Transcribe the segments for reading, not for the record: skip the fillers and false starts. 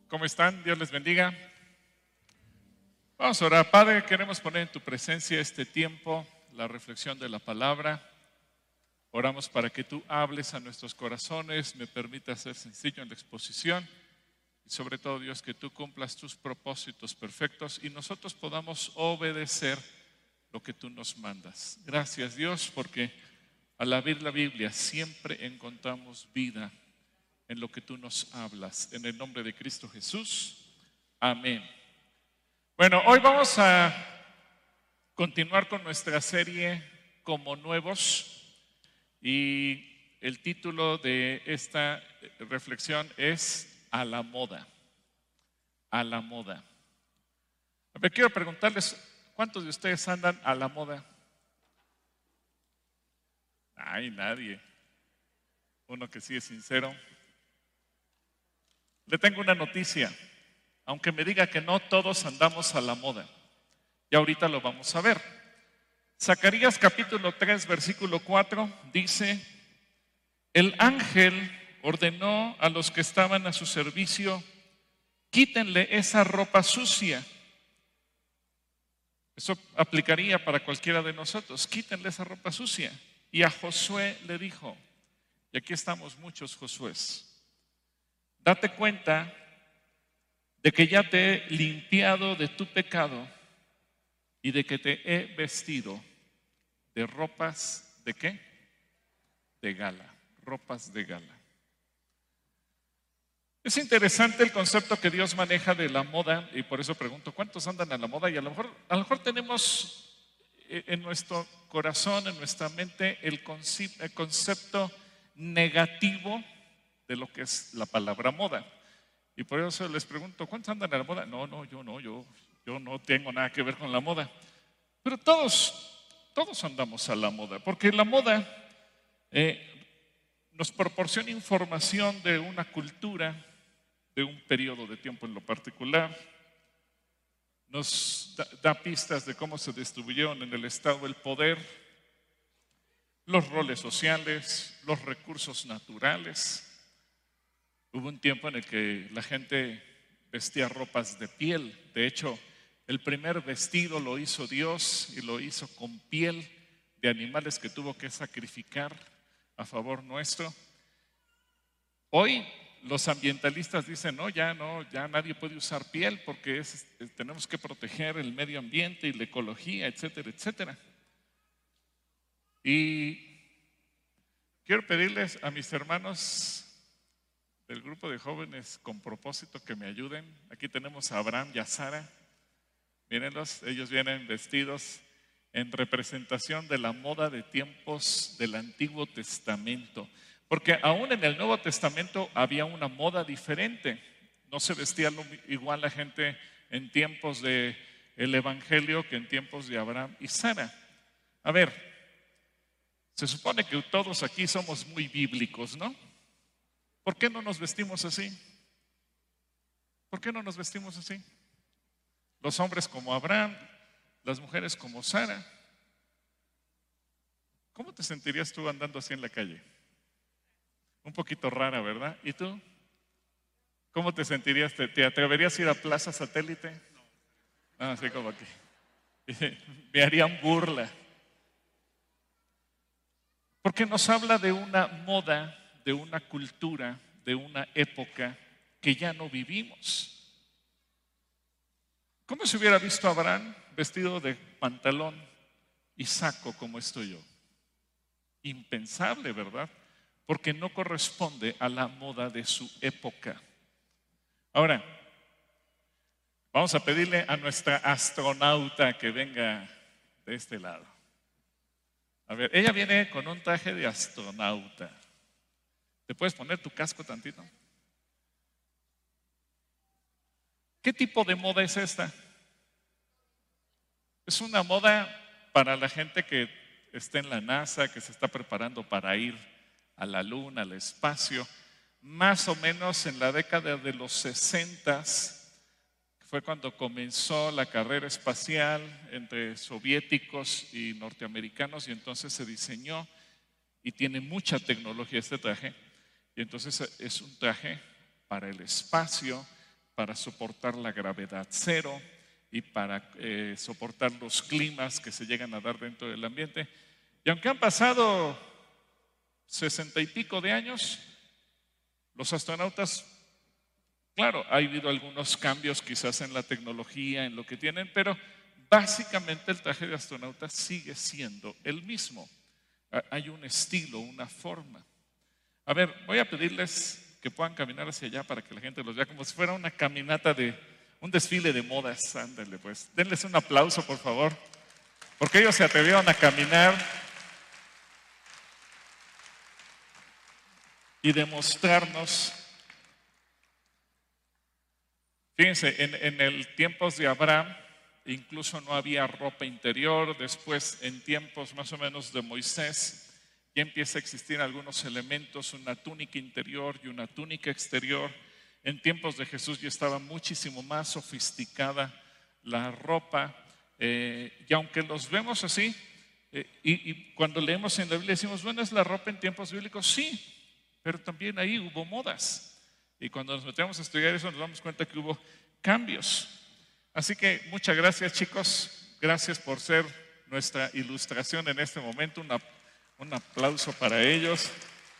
¿Cómo están? Dios les bendiga. Vamos a orar. Padre, queremos poner en tu presencia este tiempo, la reflexión de la palabra. Oramos para que tú hables a nuestros corazones, me permitas ser sencillo en la exposición y sobre todo, Dios, que tú cumplas tus propósitos perfectos y nosotros podamos obedecer lo que tú nos mandas. Gracias, Dios, porque al abrir la Biblia siempre encontramos vida en lo que tú nos hablas. En el nombre de Cristo Jesús. Amén. Bueno, hoy vamos a continuar con nuestra serie Como Nuevos y el título de esta reflexión es A la moda. A la moda. A ver, quiero preguntarles, ¿cuántos de ustedes andan a la moda? Ay, nadie. Uno que sí es sincero. Le tengo una noticia, aunque me diga que no todos andamos a la moda. Y ahorita lo vamos a ver. Zacarías capítulo 3, versículo 4 dice: el ángel ordenó a los que estaban a su servicio, quítenle esa ropa sucia. Eso aplicaría para cualquiera de nosotros, quítenle esa ropa sucia. Y a Josué le dijo, y aquí estamos muchos Josués, date cuenta de que ya te he limpiado de tu pecado y de que te he vestido de ropas, ¿de qué? De gala, ropas de gala. Es interesante el concepto que Dios maneja de la moda y por eso pregunto, ¿cuántos andan a la moda? Y a lo mejor tenemos en nuestro corazón, en nuestra mente, el concepto negativo de lo que es la palabra moda. Y por eso les pregunto, ¿cuántos andan a la moda? No, yo no tengo nada que ver con la moda. Pero todos andamos a la moda, porque la moda nos proporciona información de una cultura, de un periodo de tiempo en lo particular, nos da pistas de cómo se distribuyeron en el estado el poder, los roles sociales, los recursos naturales. Hubo un tiempo en el que la gente vestía ropas de piel. De hecho, el primer vestido lo hizo Dios y lo hizo con piel de animales que tuvo que sacrificar a favor nuestro. Hoy los ambientalistas dicen, ya nadie puede usar piel porque tenemos que proteger el medio ambiente y la ecología, etcétera, etcétera. Y quiero pedirles a mis hermanos del grupo de jóvenes con propósito que me ayuden. Aquí tenemos a Abraham y a Sara. Mírenlos, ellos vienen vestidos en representación de la moda de tiempos del Antiguo Testamento. Porque aún en el Nuevo Testamento había una moda diferente. No se vestía igual la gente en tiempos del Evangelio que en tiempos de Abraham y Sara. A ver, se supone que todos aquí somos muy bíblicos, ¿no? ¿Por qué no nos vestimos así? ¿Por qué no nos vestimos así? Los hombres como Abraham, las mujeres como Sara. ¿Cómo te sentirías tú andando así en la calle? Un poquito rara, ¿verdad? ¿Y tú? ¿Cómo te sentirías? ¿Te atreverías a ir a Plaza Satélite? No, así como aquí. Me harían burla. Porque nos habla de una moda, de una cultura, de una época que ya no vivimos. ¿Cómo se hubiera visto a Abraham vestido de pantalón y saco como estoy yo? Impensable, ¿verdad? Porque no corresponde a la moda de su época. Ahora, vamos a pedirle a nuestra astronauta que venga de este lado. A ver, ella viene con un traje de astronauta. ¿Te puedes poner tu casco tantito? ¿Qué tipo de moda es esta? Es una moda para la gente que está en la NASA, que se está preparando para ir a la luna, al espacio. Más o menos en la década de los 60 fue cuando comenzó la carrera espacial entre soviéticos y norteamericanos y entonces se diseñó y tiene mucha tecnología este traje. Y entonces es un traje para el espacio, para soportar la gravedad cero y para soportar los climas que se llegan a dar dentro del ambiente. Y aunque han pasado 60 y pico de años, los astronautas, claro, ha habido algunos cambios quizás en la tecnología, en lo que tienen, pero básicamente el traje de astronauta sigue siendo el mismo. Hay un estilo, una forma. A ver, voy a pedirles que puedan caminar hacia allá para que la gente los vea como si fuera una caminata de un desfile de modas. Ándale, pues. Denles un aplauso, por favor, porque ellos se atrevieron a caminar y demostrarnos. Fíjense, en el tiempos de Abraham incluso no había ropa interior. Después, en tiempos más o menos de Moisés, ya empieza a existir algunos elementos, una túnica interior y una túnica exterior. En tiempos de Jesús ya estaba muchísimo más sofisticada la ropa. Y aunque los vemos así, y cuando leemos en la Biblia decimos, bueno, ¿es la ropa en tiempos bíblicos? Sí, pero también ahí hubo modas. Y cuando nos metemos a estudiar eso nos damos cuenta que hubo cambios. Así que muchas gracias, chicos. Gracias por ser nuestra ilustración en este momento. Un aplauso para ellos.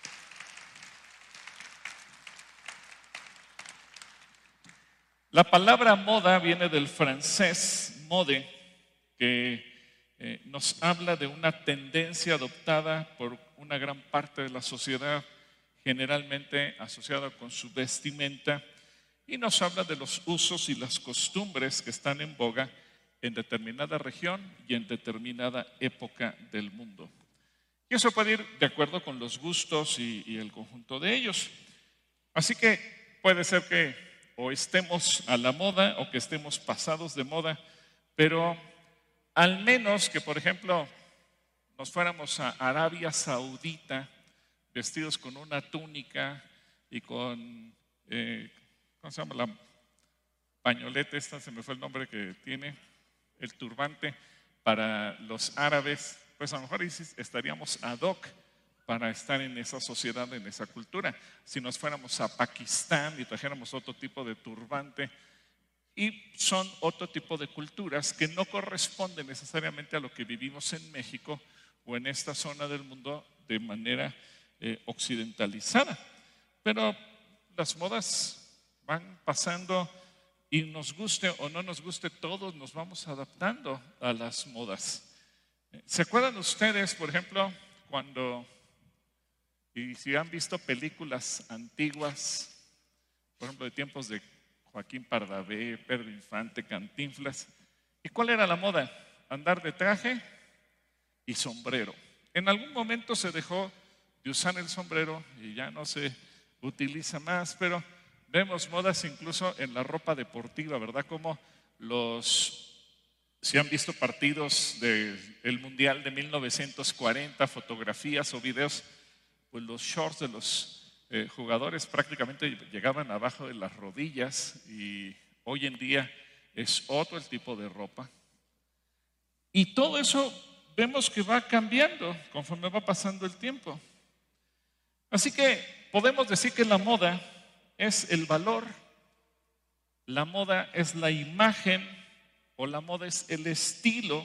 La palabra moda viene del francés mode, que nos habla de una tendencia adoptada por una gran parte de la sociedad, generalmente asociada con su vestimenta, y nos habla de los usos y las costumbres que están en boga en determinada región y en determinada época del mundo. Y eso puede ir de acuerdo con los gustos y el conjunto de ellos. Así que puede ser que o estemos a la moda o que estemos pasados de moda, pero al menos que, por ejemplo, nos fuéramos a Arabia Saudita vestidos con una túnica y con, ¿cómo se llama? La pañoleta, esta se me fue el nombre que tiene, el turbante para los árabes, pues a lo mejor estaríamos ad hoc para estar en esa sociedad, en esa cultura. Si nos fuéramos a Pakistán y trajéramos otro tipo de turbante, y son otro tipo de culturas que no corresponden necesariamente a lo que vivimos en México o en esta zona del mundo de manera occidentalizada. Pero las modas van pasando y nos guste o no nos guste, todos nos vamos adaptando a las modas. ¿Se acuerdan ustedes, por ejemplo, cuando, y si han visto películas antiguas, por ejemplo, de tiempos de Joaquín Pardavé, Pedro Infante, Cantinflas, ¿y cuál era la moda? Andar de traje y sombrero. En algún momento se dejó de usar el sombrero y ya no se utiliza más, pero vemos modas incluso en la ropa deportiva, ¿verdad? Como si han visto partidos del Mundial de 1940, fotografías o videos, pues los shorts de los jugadores prácticamente llegaban abajo de las rodillas y hoy en día es otro el tipo de ropa. Y todo eso vemos que va cambiando conforme va pasando el tiempo. Así que podemos decir que la moda es el valor, la moda es la imagen o la moda es el estilo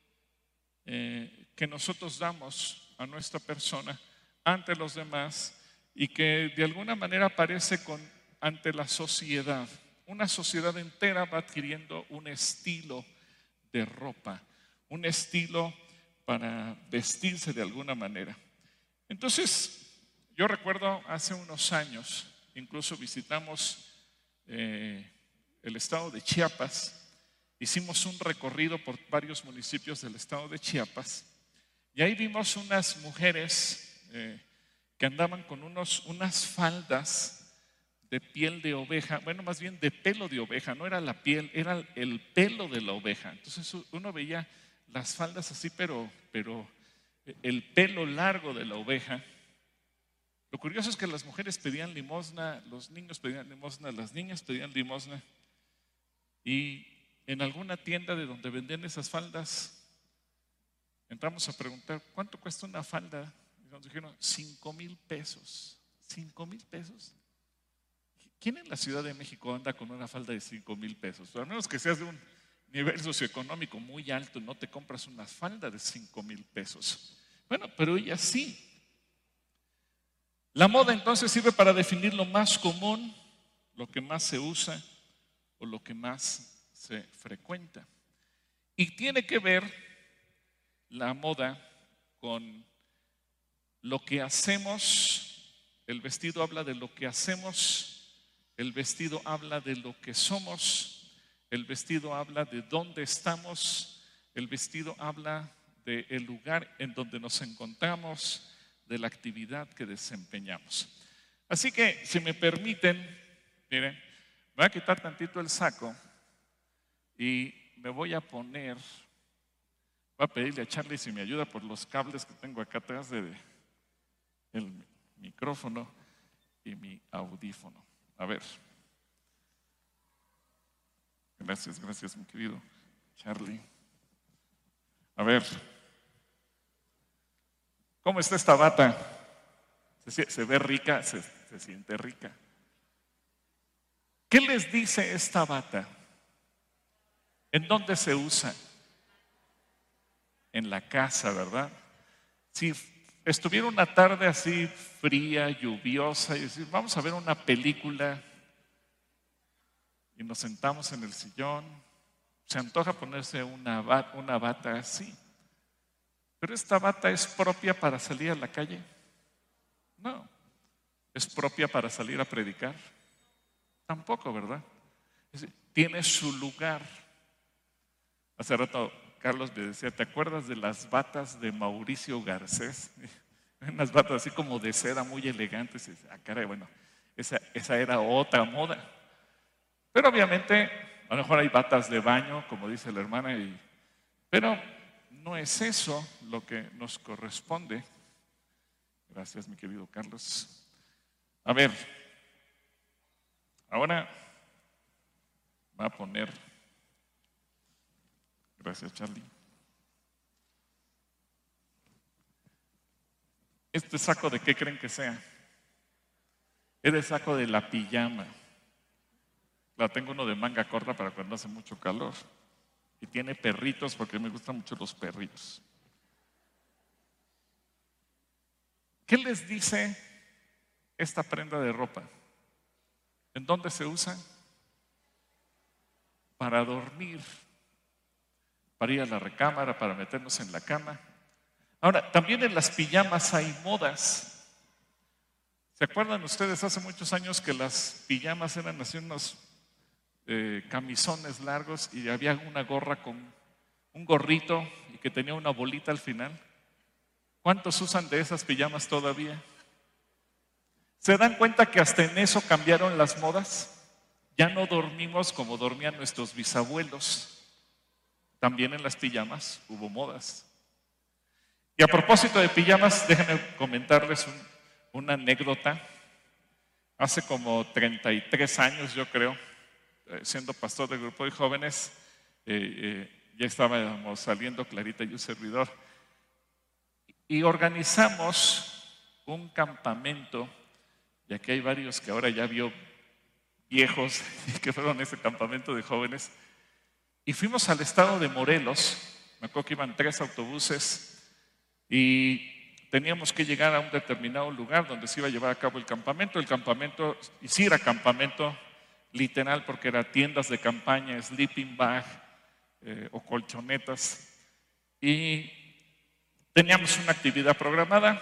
que nosotros damos a nuestra persona ante los demás y que de alguna manera aparece ante la sociedad. Una sociedad entera va adquiriendo un estilo de ropa, un estilo para vestirse de alguna manera. Entonces, yo recuerdo hace unos años, incluso visitamos el estado de Chiapas, hicimos un recorrido por varios municipios del estado de Chiapas y ahí vimos unas mujeres que andaban con unas faldas de piel de oveja, bueno, más bien de pelo de oveja, no era la piel, era el pelo de la oveja. Entonces uno veía las faldas así, pero el pelo largo de la oveja. Lo curioso es que las mujeres pedían limosna, los niños pedían limosna, las niñas pedían limosna. Y en alguna tienda de donde vendían esas faldas, entramos a preguntar, ¿cuánto cuesta una falda? Y nos dijeron, 5,000 pesos. 5,000 pesos. ¿Quién en la Ciudad de México anda con una falda de 5,000 pesos? Al menos que seas de un nivel socioeconómico muy alto, no te compras una falda de 5,000 pesos. Bueno, pero ella sí. La moda entonces sirve para definir lo más común, lo que más se usa o lo que más se frecuenta. Y tiene que ver la moda con lo que hacemos. El vestido habla de lo que hacemos, el vestido habla de lo que somos, el vestido habla de dónde estamos, el vestido habla del lugar en donde nos encontramos, de la actividad que desempeñamos. Así que, si me permiten, miren, me voy a quitar tantito el saco y me voy a poner, voy a pedirle a Charlie si me ayuda por los cables que tengo acá atrás del micrófono y mi audífono. A ver. Gracias, mi querido Charlie. A ver. ¿Cómo está esta bata? ¿Se ve rica? ¿Se siente rica? ¿Qué les dice esta bata? ¿En dónde se usa? En la casa, ¿verdad? Si estuviera una tarde así fría, lluviosa, y decir, vamos a ver una película y nos sentamos en el sillón, se antoja ponerse una bata así. Pero esta bata es propia para salir a la calle. No. ¿Es propia para salir a predicar? Tampoco, ¿verdad? Tiene su lugar. Hace rato Carlos me decía, ¿te acuerdas de las batas de Mauricio Garcés? Unas batas así como de seda muy elegantes. Caray, bueno, esa era otra moda. Pero obviamente, a lo mejor hay batas de baño, como dice la hermana, pero no es eso lo que nos corresponde. Gracias, mi querido Carlos. A ver, ahora va a poner, gracias Charlie, ¿este saco de qué creen que sea? Es el saco de la pijama. La tengo uno de manga corta para cuando hace mucho calor. Y tiene perritos porque me gustan mucho los perritos. ¿Qué les dice esta prenda de ropa? ¿En dónde se usa? Para dormir, para ir a la recámara, para meternos en la cama. Ahora, también en las pijamas hay modas. ¿Se acuerdan ustedes hace muchos años que las pijamas eran así unos camisones largos y había una gorra con un gorrito y que tenía una bolita al final? ¿Cuántos usan de esas pijamas todavía? ¿Se dan cuenta que hasta en eso cambiaron las modas? Ya no dormimos como dormían nuestros bisabuelos. También en las pijamas hubo modas. Y a propósito de pijamas, déjenme comentarles una anécdota. Hace como 33 años, yo creo, siendo pastor del grupo de jóvenes, ya estábamos saliendo Clarita y un servidor, y organizamos un campamento, y aquí hay varios que ahora ya vio viejos que fueron a ese campamento de jóvenes, y fuimos al estado de Morelos. Me acuerdo que iban 3 autobuses y teníamos que llegar a un determinado lugar donde se iba a llevar a cabo el campamento. El campamento, y sí era campamento literal porque era tiendas de campaña, sleeping bag o colchonetas, y teníamos una actividad programada.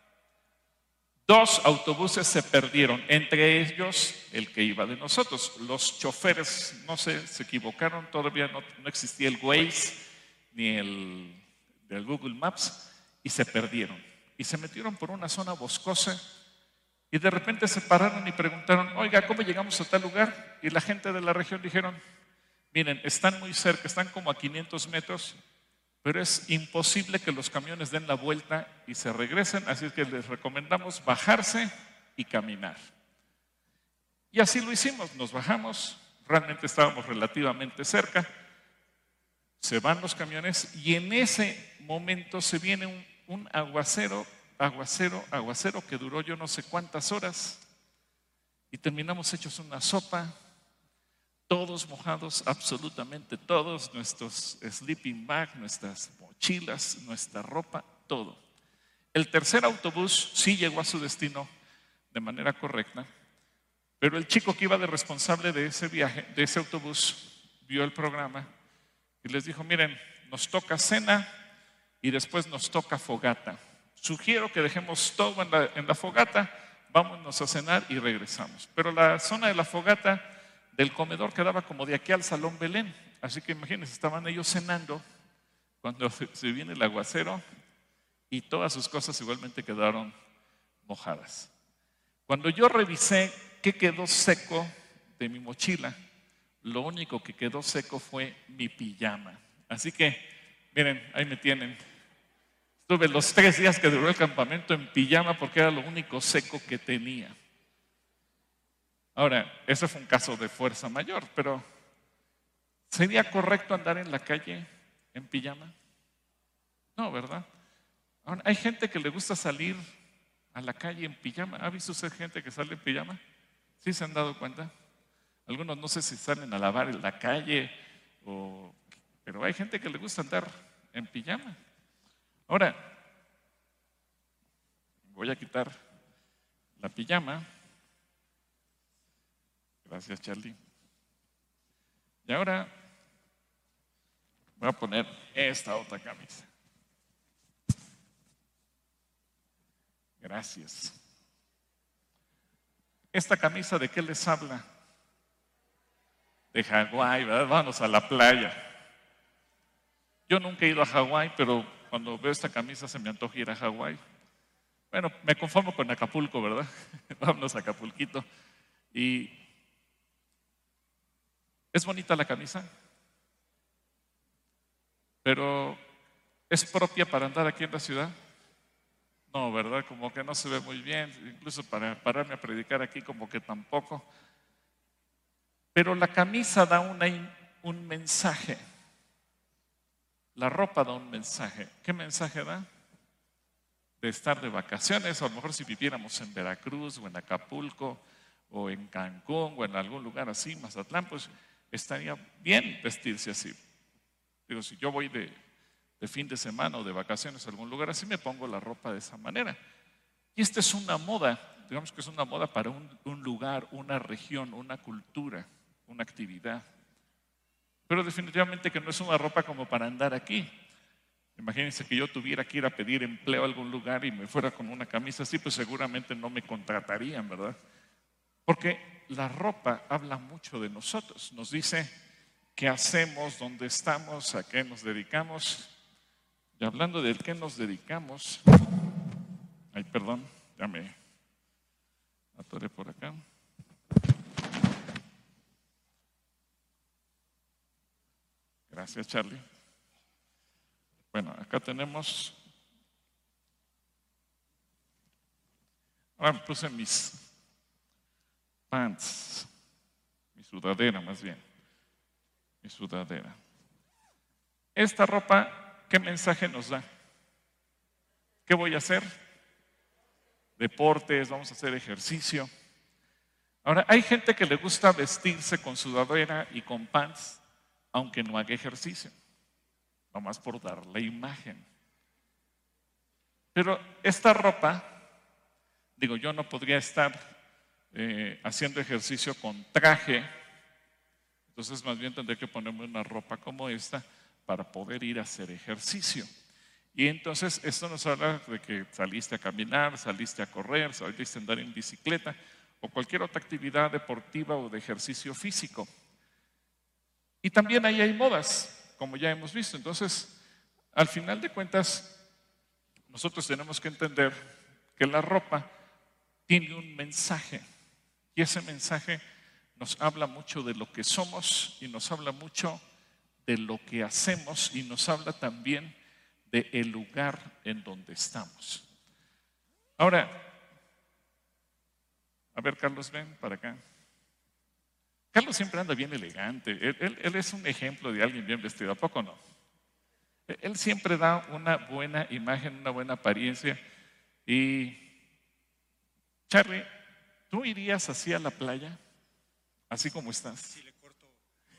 2 autobuses se perdieron, entre ellos el que iba de nosotros. Los choferes, no sé, se equivocaron, todavía no existía el Waze ni el Google Maps, y se perdieron. Y se metieron por una zona boscosa y de repente se pararon y preguntaron, oiga, ¿cómo llegamos a tal lugar? Y la gente de la región dijeron, miren, están muy cerca, están como a 500 metros, pero es imposible que los camiones den la vuelta y se regresen, así es que les recomendamos bajarse y caminar. Y así lo hicimos, nos bajamos, realmente estábamos relativamente cerca, se van los camiones y en ese momento se viene un aguacero que duró yo no sé cuántas horas. y terminamos hechos una sopa, todos mojados, absolutamente todos, nuestros sleeping bag, nuestras mochilas, nuestra ropa, todo. El tercer autobús sí llegó a su destino de manera correcta, pero el chico que iba de responsable de ese viaje, de ese autobús, vio el programa y les dijo: miren, nos toca cena y después nos toca fogata. Sugiero que dejemos todo en la fogata, vámonos a cenar y regresamos. Pero la zona de la fogata del comedor quedaba como de aquí al Salón Belén. Así que imagínense, estaban ellos cenando cuando se viene el aguacero y todas sus cosas igualmente quedaron mojadas. Cuando yo revisé qué quedó seco de mi mochila, lo único que quedó seco fue mi pijama. Así que, miren, ahí me tienen. Estuve los 3 días que duró el campamento en pijama porque era lo único seco que tenía. Ahora, ese fue un caso de fuerza mayor, pero ¿sería correcto andar en la calle en pijama? No, ¿verdad? Ahora, hay gente que le gusta salir a la calle en pijama. ¿Ha visto usted gente que sale en pijama? ¿Sí se han dado cuenta? Algunos no sé si salen a lavar en la calle, pero hay gente que le gusta andar en pijama. Ahora, voy a quitar la pijama. Gracias, Charlie. Y ahora voy a poner esta otra camisa. Gracias. ¿Esta camisa de qué les habla? De Hawái, ¿verdad? Vamos a la playa. Yo nunca he ido a Hawái, pero cuando veo esta camisa se me antoja ir a Hawái. Bueno, me conformo con Acapulco, ¿verdad? Vámonos a Acapulquito. Y es bonita la camisa, pero ¿es propia para andar aquí en la ciudad? No, ¿verdad? Como que no se ve muy bien, incluso para pararme a predicar aquí como que tampoco. Pero la camisa da un mensaje. La ropa da un mensaje. ¿Qué mensaje da? De estar de vacaciones, o a lo mejor si viviéramos en Veracruz o en Acapulco o en Cancún o en algún lugar así, Mazatlán, pues estaría bien vestirse así. Digo, si yo voy de fin de semana o de vacaciones a algún lugar así, me pongo la ropa de esa manera. Y esta es una moda, digamos que es una moda para un lugar, una región, una cultura, una actividad. Pero definitivamente que no es una ropa como para andar aquí. Imagínense que yo tuviera que ir a pedir empleo a algún lugar y me fuera con una camisa así, pues seguramente no me contratarían, ¿verdad? Porque la ropa habla mucho de nosotros, nos dice qué hacemos, dónde estamos, a qué nos dedicamos. Y hablando de qué nos dedicamos, ay, perdón, ya me atoré por acá. Gracias, Charlie. Bueno, acá tenemos. Ahora me puse mis pants, mi sudadera más bien, mi sudadera. Esta ropa, ¿qué mensaje nos da? ¿Qué voy a hacer? Deportes, vamos a hacer ejercicio. Ahora, hay gente que le gusta vestirse con sudadera y con pants, aunque no haga ejercicio, nomás por dar la imagen. Pero esta ropa, digo, yo no podría estar haciendo ejercicio con traje, entonces más bien tendría que ponerme una ropa como esta para poder ir a hacer ejercicio. Y entonces esto nos habla de que saliste a caminar, saliste a correr, saliste a andar en bicicleta o cualquier otra actividad deportiva o de ejercicio físico. Y también ahí hay modas, como ya hemos visto. Entonces, al final de cuentas, nosotros tenemos que entender que la ropa tiene un mensaje. Y ese mensaje nos habla mucho de lo que somos y nos habla mucho de lo que hacemos y nos habla también del lugar en donde estamos. Ahora, a ver, Carlos, ven para acá. Carlos siempre anda bien elegante. Él es un ejemplo de alguien bien vestido, ¿a poco no? Él siempre da una buena imagen, una buena apariencia. Y Charlie, ¿tú irías así a la playa? Así como estás. Si le corto.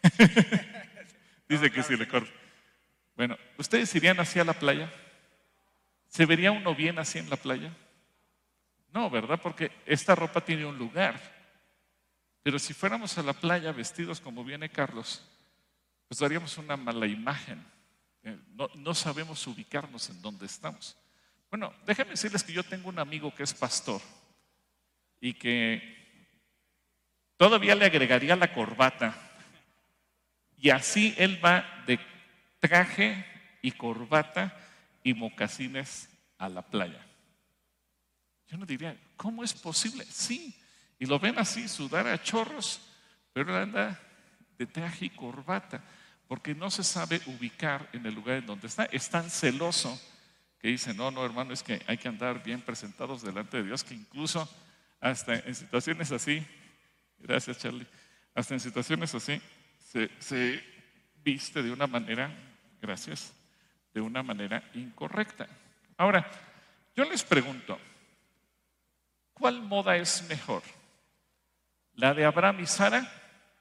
Dice No, que claro sí le no. corto. Bueno, ¿ustedes irían así a la playa? ¿Se vería uno bien así en la playa? No, ¿verdad? Porque esta ropa tiene un lugar. Pero si fuéramos a la playa vestidos como viene Carlos, pues daríamos una mala imagen. No sabemos ubicarnos en donde estamos. Bueno, déjenme decirles que yo tengo un amigo que es pastor y que todavía le agregaría la corbata. Y así él va de traje y corbata y mocasines a la playa. Yo no diría, ¿cómo es posible? Sí, y lo ven así, sudar a chorros, pero él anda de traje y corbata, porque no se sabe ubicar en el lugar en donde está. Es tan celoso que dice, no, hermano, es que hay que andar bien presentados delante de Dios, que incluso hasta en situaciones así, gracias Charlie, hasta en situaciones así, se viste de una manera, gracias, de una manera incorrecta. Ahora, yo les pregunto, ¿cuál moda es mejor? ¿La de Abraham y Sara?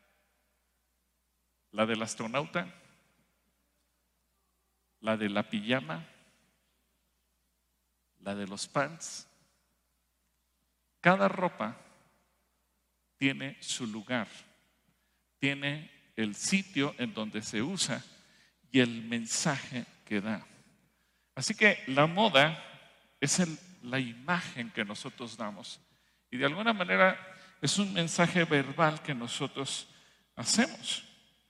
¿La del astronauta? ¿La de la pijama? ¿La de los pants? Cada ropa tiene su lugar, tiene el sitio en donde se usa y el mensaje que da. Así que la moda es la imagen que nosotros damos y de alguna manera es un mensaje verbal que nosotros hacemos.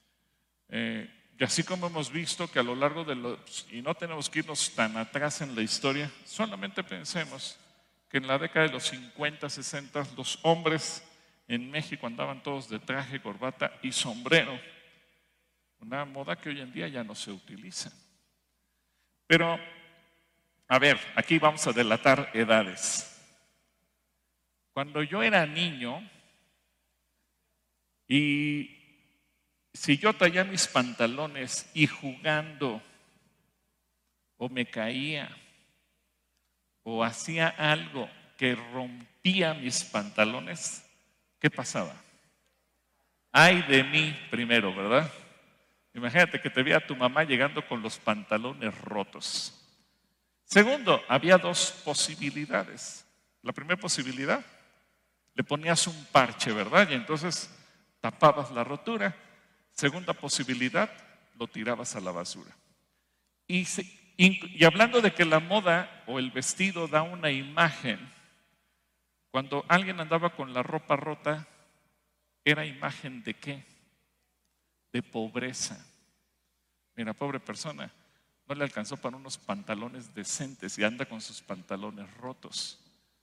Y así como hemos visto que a lo largo de y no tenemos que irnos tan atrás en la historia, solamente pensemos que en la década de los 50, 60, los hombres en México andaban todos de traje, corbata y sombrero. Una moda que hoy en día ya no se utiliza. Pero, a ver, aquí vamos a delatar edades. Cuando yo era niño y si yo traía mis pantalones y jugando o me caía o hacía algo que rompía mis pantalones, ¿qué pasaba? Ay de mí primero, ¿verdad? Imagínate que te vea tu mamá llegando con los pantalones rotos. Segundo, había dos posibilidades. La primera posibilidad, le ponías un parche, ¿verdad? Y entonces tapabas la rotura. Segunda posibilidad, lo tirabas a la basura. Y hablando de que la moda o el vestido da una imagen, cuando alguien andaba con la ropa rota, ¿era imagen de qué? De pobreza. Mira, pobre persona, no le alcanzó para unos pantalones decentes y anda con sus pantalones rotos.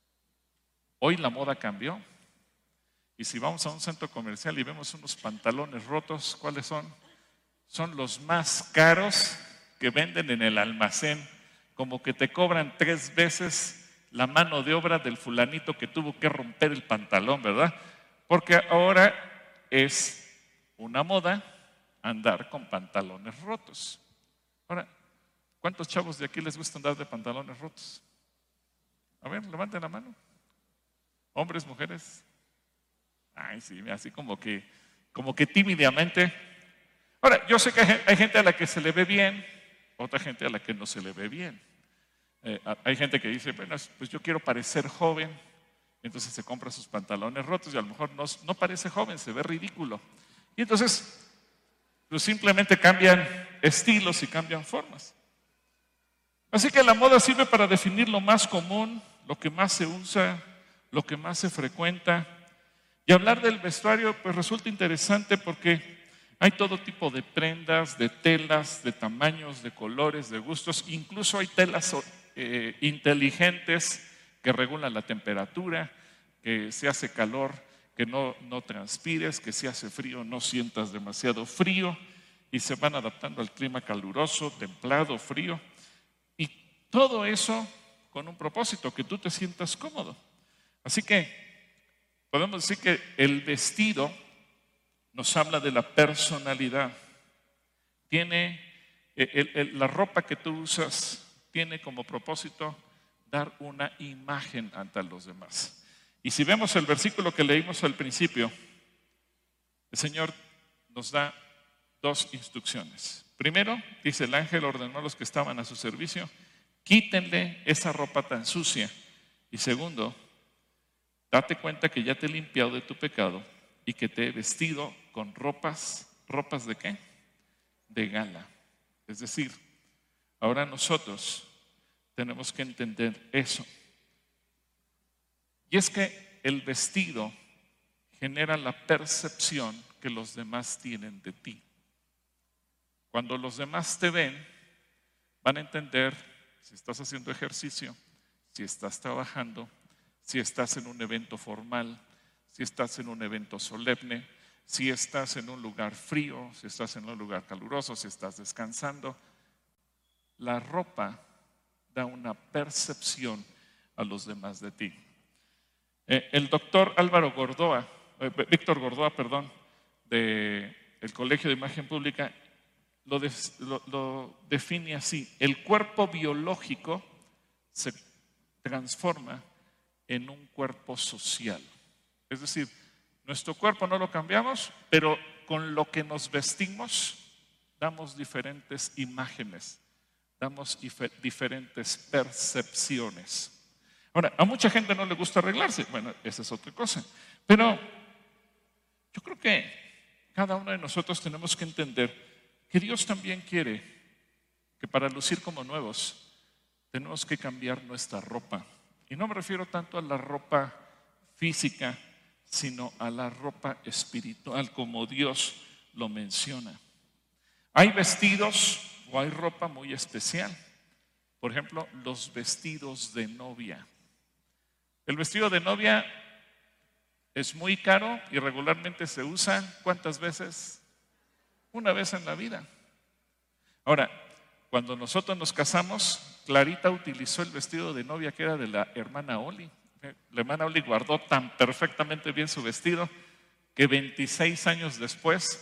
Hoy la moda cambió. Y si vamos a un centro comercial y vemos unos pantalones rotos, ¿cuáles son? Son los más caros que venden en el almacén, como que te cobran 3 veces la mano de obra del fulanito que tuvo que romper el pantalón, ¿verdad? Porque ahora es una moda andar con pantalones rotos. Ahora, ¿cuántos chavos de aquí les gusta andar de pantalones rotos? A ver, levanten la mano. Hombres, mujeres. Ay, sí, así como que tímidamente. Ahora, yo sé que hay gente a la que se le ve bien, otra gente a la que no se le ve bien. Hay gente que dice, bueno, pues yo quiero parecer joven, entonces se compra sus pantalones rotos y a lo mejor no parece joven, se ve ridículo. Y entonces, pues simplemente cambian estilos y cambian formas. Así que la moda sirve para definir lo más común, lo que más se usa, lo que más se frecuenta. Y hablar del vestuario pues resulta interesante porque hay todo tipo de prendas, de telas, de tamaños, de colores, de gustos. Incluso hay telas inteligentes que regulan la temperatura, que si hace calor, que no transpires, que si hace frío no sientas demasiado frío y se van adaptando al clima caluroso, templado, frío. Y todo eso con un propósito, que tú te sientas cómodo. Así que podemos decir que el vestido nos habla de la personalidad. Tiene, la ropa que tú usas tiene como propósito dar una imagen ante los demás. Y si vemos el versículo que leímos al principio, el Señor nos da dos instrucciones. Primero, dice: el ángel ordenó a los que estaban a su servicio, quítenle esa ropa tan sucia. Y segundo, date cuenta que ya te he limpiado de tu pecado y que te he vestido con ropas ¿de qué? De gala. Es decir, ahora nosotros tenemos que entender eso. Y es que el vestido genera la percepción que los demás tienen de ti. Cuando los demás te ven, van a entender si estás haciendo ejercicio, si estás trabajando, si estás en un evento formal, si estás en un evento solemne, si estás en un lugar frío, si estás en un lugar caluroso, si estás descansando. La ropa da una percepción a los demás de ti. El doctor Víctor Gordoa, del Colegio de Imagen Pública, lo define así: el cuerpo biológico se transforma en un cuerpo social. Es decir, nuestro cuerpo no lo cambiamos, pero con lo que nos vestimos damos diferentes imágenes, damos diferentes percepciones. Ahora, a mucha gente no le gusta arreglarse. Bueno, esa es otra cosa. Pero yo creo que cada uno de nosotros tenemos que entender que Dios también quiere que para lucir como nuevos tenemos que cambiar nuestra ropa. Y no me refiero tanto a la ropa física, sino a la ropa espiritual, como Dios lo menciona. Hay vestidos o hay ropa muy especial. Por ejemplo, los vestidos de novia. El vestido de novia es muy caro y regularmente se usa, ¿cuántas veces? Una vez en la vida. Ahora, cuando nosotros nos casamos, Clarita utilizó el vestido de novia que era de la hermana Oli. La hermana Oli guardó tan perfectamente bien su vestido que 27 años después,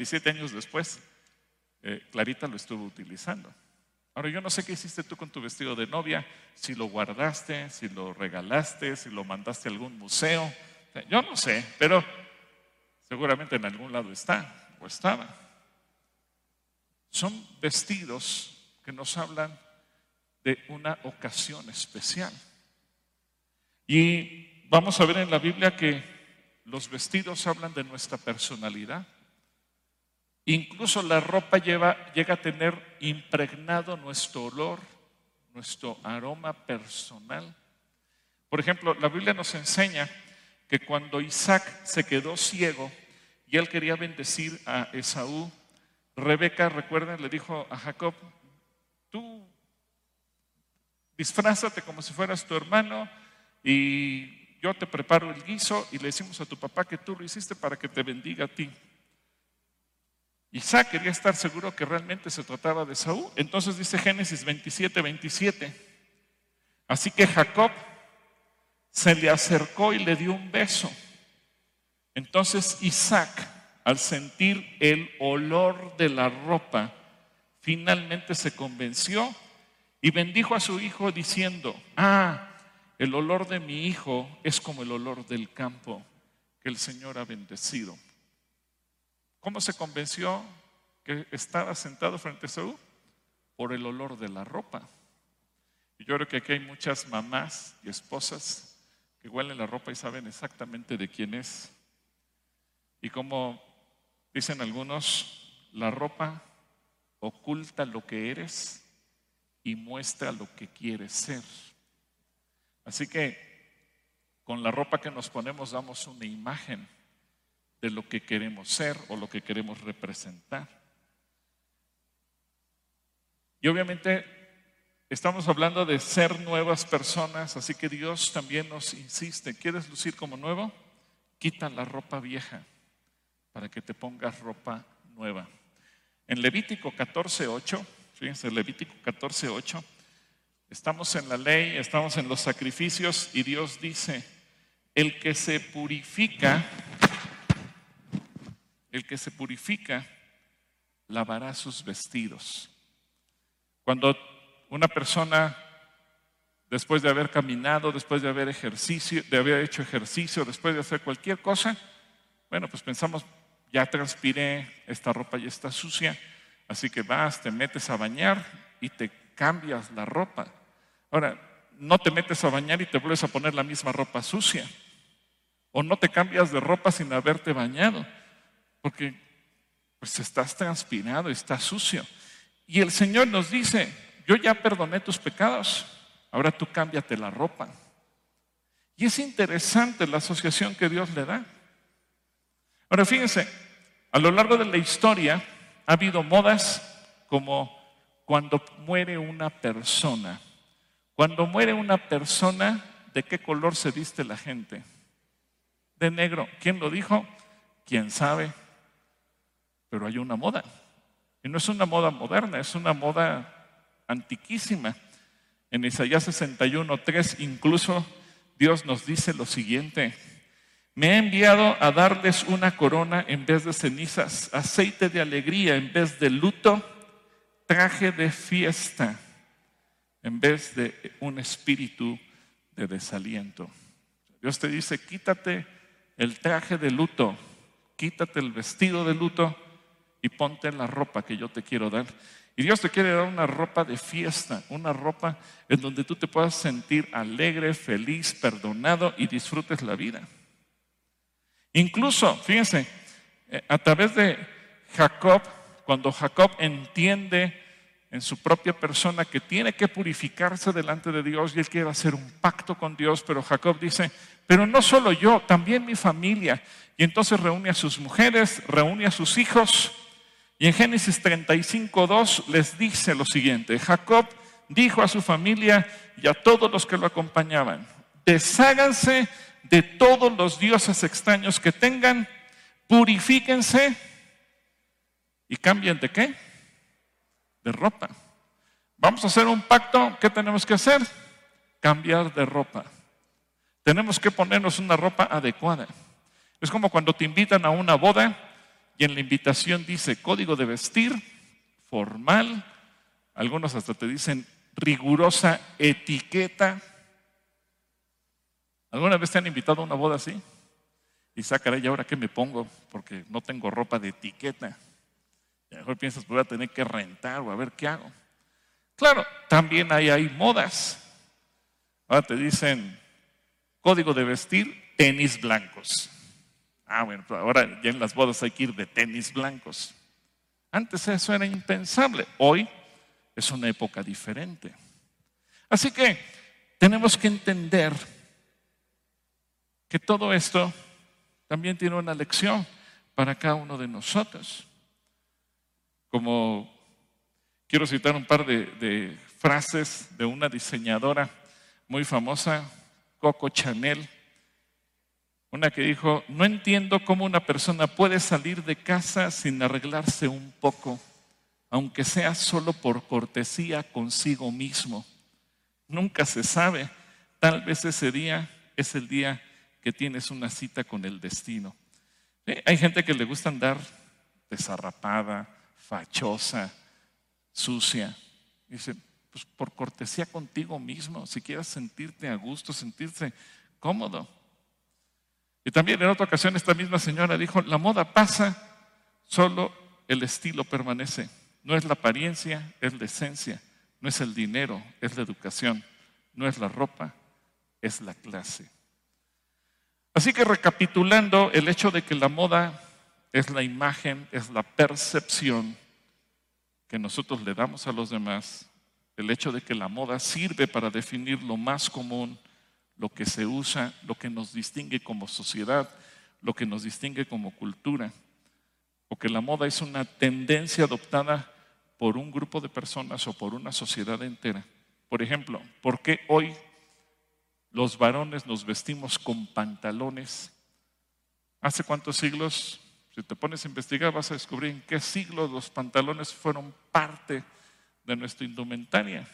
Clarita lo estuvo utilizando. Ahora, yo no sé qué hiciste tú con tu vestido de novia, si lo guardaste, si lo regalaste, si lo mandaste a algún museo. Yo no sé, pero seguramente en algún lado está o estaba. Son vestidos que nos hablan de una ocasión especial. Y vamos a ver en la Biblia que los vestidos hablan de nuestra personalidad. Incluso la ropa llega a tener impregnado nuestro olor, nuestro aroma personal. Por ejemplo, la Biblia nos enseña que cuando Isaac se quedó ciego y él quería bendecir a Esaú, Rebeca, recuerden, le dijo a Jacob: tú disfrázate como si fueras tu hermano y yo te preparo el guiso y le decimos a tu papá que tú lo hiciste para que te bendiga a ti. Isaac quería estar seguro que realmente se trataba de Esaú. Entonces dice Génesis 27:27. Así que Jacob se le acercó y le dio un beso. Entonces Isaac, al sentir el olor de la ropa, finalmente se convenció y bendijo a su hijo diciendo: el olor de mi hijo es como el olor del campo que el Señor ha bendecido. ¿Cómo se convenció que estaba sentado frente a Esaú? Por el olor de la ropa. Y yo creo que aquí hay muchas mamás y esposas que huelen la ropa y saben exactamente de quién es. Y como dicen algunos, la ropa oculta lo que eres y muestra lo que quieres ser. Así que con la ropa que nos ponemos damos una imagen de lo que queremos ser o lo que queremos representar. Y obviamente estamos hablando de ser nuevas personas, así que Dios también nos insiste: ¿quieres lucir como nuevo? Quita la ropa vieja para que te pongas ropa nueva. En Levítico 14:8, fíjense, Levítico 14:8, estamos en la ley, estamos en los sacrificios y Dios dice: el que se purifica lavará sus vestidos. Cuando una persona después de haber caminado, después de haber hecho ejercicio, después de hacer cualquier cosa, bueno, pues pensamos, ya transpiré, esta ropa ya está sucia, así que vas, te metes a bañar y te cambias la ropa. Ahora, no te metes a bañar y te vuelves a poner la misma ropa sucia. O no te cambias de ropa sin haberte bañado, porque pues estás transpirado, estás sucio. Y el Señor nos dice, yo ya perdoné tus pecados, ahora tú cámbiate la ropa. Y es interesante la asociación que Dios le da. Ahora fíjense, a lo largo de la historia ha habido modas como cuando muere una persona. Cuando muere una persona, ¿de qué color se viste la gente? De negro. ¿Quién lo dijo? ¿Quién sabe? Pero hay una moda. Y no es una moda moderna, es una moda antiquísima. En Isaías 61:3 incluso Dios nos dice lo siguiente: me ha enviado a darles una corona en vez de cenizas, aceite de alegría en vez de luto, traje de fiesta en vez de un espíritu de desaliento. Dios te dice, quítate el traje de luto, quítate el vestido de luto y ponte la ropa que yo te quiero dar. Y Dios te quiere dar una ropa de fiesta, una ropa en donde tú te puedas sentir alegre, feliz, perdonado y disfrutes la vida. Incluso, fíjense, a través de Jacob, cuando Jacob entiende en su propia persona que tiene que purificarse delante de Dios y él quiere hacer un pacto con Dios, pero Jacob dice, pero no solo yo, también mi familia. Y entonces reúne a sus mujeres, reúne a sus hijos, y en Génesis 35:2 les dice lo siguiente: Jacob dijo a su familia y a todos los que lo acompañaban, desháganse de todos los dioses extraños que tengan, purifíquense y cambien ¿de qué? De ropa. Vamos a hacer un pacto, ¿qué tenemos que hacer? Cambiar de ropa. Tenemos que ponernos una ropa adecuada. Es como cuando te invitan a una boda y en la invitación dice código de vestir, formal, algunos hasta te dicen rigurosa etiqueta. ¿Alguna vez te han invitado a una boda así? Y sacaré, ¿y ahora qué me pongo? Porque no tengo ropa de etiqueta. Y a lo mejor piensas, voy a tener que rentar o a ver qué hago. Claro, también hay modas. Ahora te dicen código de vestir, tenis blancos. Bueno, pues ahora ya en las bodas hay que ir de tenis blancos. Antes eso era impensable. Hoy es una época diferente. Así que tenemos que entender que todo esto también tiene una lección para cada uno de nosotros. Como quiero citar un par de frases de una diseñadora muy famosa, Coco Chanel. Una que dijo, no entiendo cómo una persona puede salir de casa sin arreglarse un poco, aunque sea solo por cortesía consigo mismo. Nunca se sabe, tal vez ese día es el día que tienes una cita con el destino. Hay gente que le gusta andar desarrapada, fachosa, sucia. Dice, pues por cortesía contigo mismo, si quieres sentirte a gusto, sentirse cómodo. Y también en otra ocasión esta misma señora dijo, la moda pasa, solo el estilo permanece. No es la apariencia, es la esencia. No es el dinero, es la educación. No es la ropa, es la clase. Así que recapitulando, el hecho de que la moda es la imagen, es la percepción que nosotros le damos a los demás, el hecho de que la moda sirve para definir lo más común, lo que se usa, lo que nos distingue como sociedad, lo que nos distingue como cultura, o que la moda es una tendencia adoptada por un grupo de personas o por una sociedad entera. Por ejemplo, ¿por qué hoy los varones nos vestimos con pantalones? ¿Hace cuántos siglos? Si te pones a investigar vas a descubrir en qué siglos los pantalones fueron parte de nuestra indumentaria.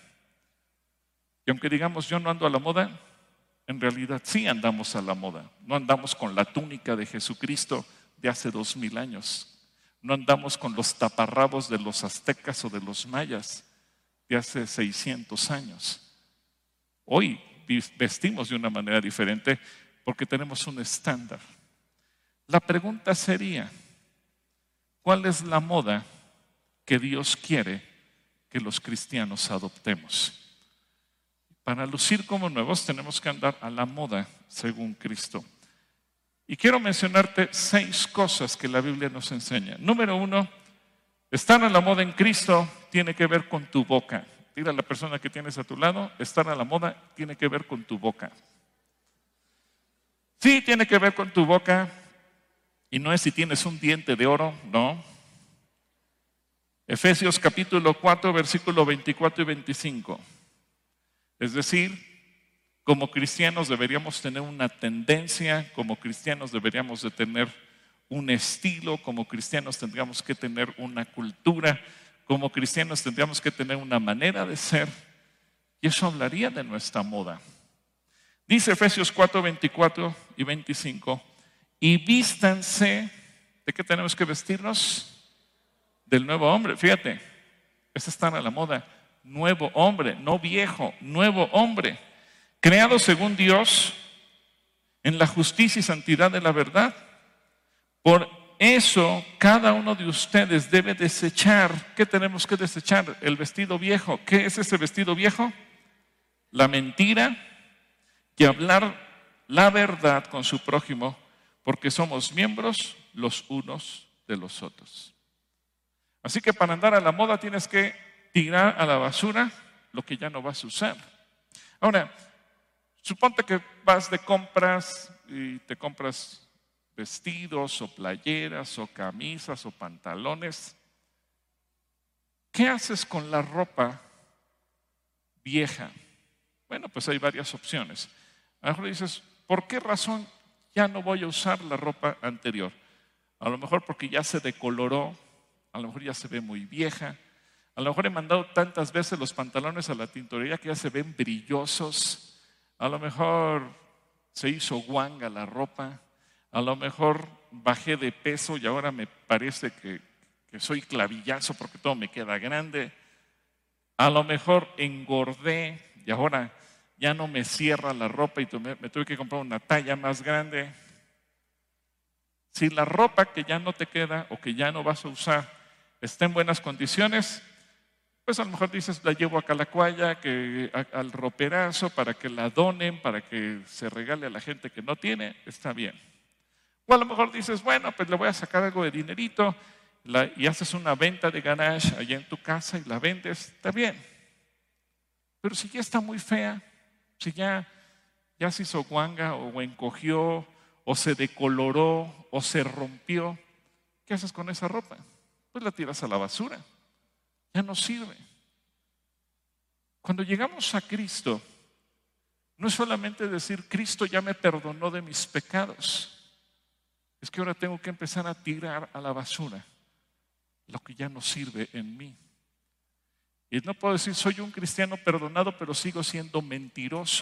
Y aunque digamos yo no ando a la moda, en realidad sí andamos a la moda. No andamos con la túnica de Jesucristo de hace 2000 años. No andamos con los taparrabos de los aztecas o de los mayas de hace 600 años. Hoy vestimos de una manera diferente porque tenemos un estándar. La pregunta sería, ¿cuál es la moda que Dios quiere que los cristianos adoptemos? Para lucir como nuevos tenemos que andar a la moda según Cristo. Y quiero mencionarte 6 cosas que la Biblia nos enseña. Número 1, estar a la moda en Cristo tiene que ver con tu boca. Dile a la persona que tienes a tu lado, estar a la moda tiene que ver con tu boca. Sí, tiene que ver con tu boca. Y no es si tienes un diente de oro, no. Efesios capítulo 4, versículo 24 y 25. Es decir, como cristianos deberíamos tener una tendencia, como cristianos deberíamos de tener un estilo, como cristianos tendríamos que tener una cultura, como cristianos tendríamos que tener una manera de ser, y eso hablaría de nuestra moda. Dice Efesios 4, 24 y 25, y vístanse, ¿de qué tenemos que vestirnos? Del nuevo hombre. Fíjate, esa está a la moda. Nuevo hombre, no viejo, nuevo hombre, creado según Dios en la justicia y santidad de la verdad. Por eso cada uno de ustedes debe desechar. ¿Qué tenemos que desechar? El vestido viejo. ¿Qué es ese vestido viejo? La mentira y hablar la verdad con su prójimo, porque somos miembros los unos de los otros. Así que para andar a la moda tienes que tirar a la basura lo que ya no vas a usar. Ahora, suponte que vas de compras y te compras vestidos o playeras o camisas o pantalones. ¿Qué haces con la ropa vieja? Bueno, pues hay varias opciones. A lo mejor dices, ¿por qué razón ya no voy a usar la ropa anterior? A lo mejor porque ya se decoloró, a lo mejor ya se ve muy vieja. A lo mejor he mandado tantas veces los pantalones a la tintorería que ya se ven brillosos. A lo mejor se hizo guanga la ropa. A lo mejor bajé de peso y ahora me parece que soy clavillazo porque todo me queda grande. A lo mejor engordé y ahora ya no me cierra la ropa y me tuve que comprar una talla más grande. Si la ropa que ya no te queda o que ya no vas a usar está en buenas condiciones, pues a lo mejor dices, la llevo a Calacuaya, al roperazo, para que la donen, para que se regale a la gente que no tiene, está bien. O a lo mejor dices, bueno, pues le voy a sacar algo de dinerito y haces una venta de garage allá en tu casa y la vendes, está bien. Pero si ya está muy fea, si ya se hizo guanga o encogió o se decoloró o se rompió, ¿qué haces con esa ropa? Pues la tiras a la basura. Ya no sirve. Cuando llegamos a Cristo, no es solamente decir, Cristo ya me perdonó de mis pecados. Es que ahora tengo que empezar a tirar a la basura lo que ya no sirve en mí. Y no puedo decir, soy un cristiano perdonado, pero sigo siendo mentiroso.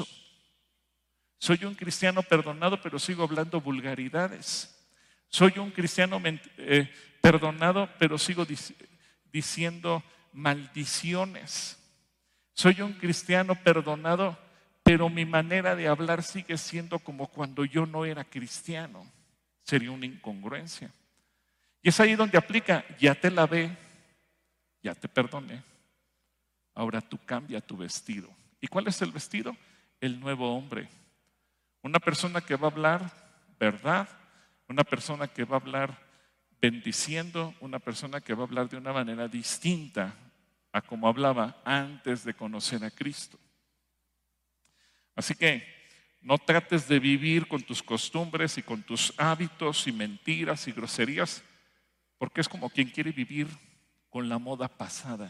Soy un cristiano perdonado, pero sigo hablando vulgaridades. Soy un cristiano perdonado, pero sigo diciendo maldiciones. Soy un cristiano perdonado, pero mi manera de hablar sigue siendo como cuando yo no era cristiano. Sería una incongruencia. Y es ahí donde aplica, ya te lavé, ya te perdoné. Ahora tú cambia tu vestido. ¿Y cuál es el vestido? El nuevo hombre. Una persona que va a hablar verdad, una persona que va a hablar bendiciendo, una persona que va a hablar de una manera distinta a como hablaba antes de conocer a Cristo. Así que no trates de vivir con tus costumbres y con tus hábitos y mentiras y groserías, porque es como quien quiere vivir con la moda pasada.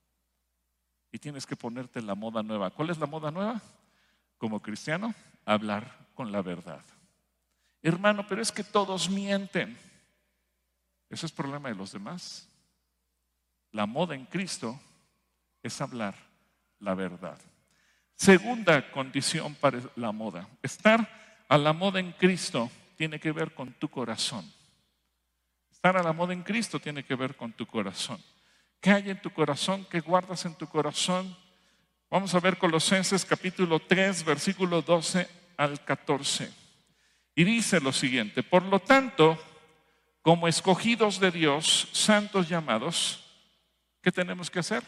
Y tienes que ponerte la moda nueva. ¿Cuál es la moda nueva? Como cristiano, hablar con la verdad. Hermano, pero es que todos mienten. Ese es problema de los demás. La moda en Cristo es hablar la verdad. Segunda condición para la moda. Estar a la moda en Cristo tiene que ver con tu corazón. Estar a la moda en Cristo tiene que ver con tu corazón. ¿Qué hay en tu corazón? ¿Qué guardas en tu corazón? Vamos a ver Colosenses capítulo 3, versículo 12 al 14. Y dice lo siguiente: por lo tanto, como escogidos de Dios, santos llamados, ¿qué tenemos que hacer?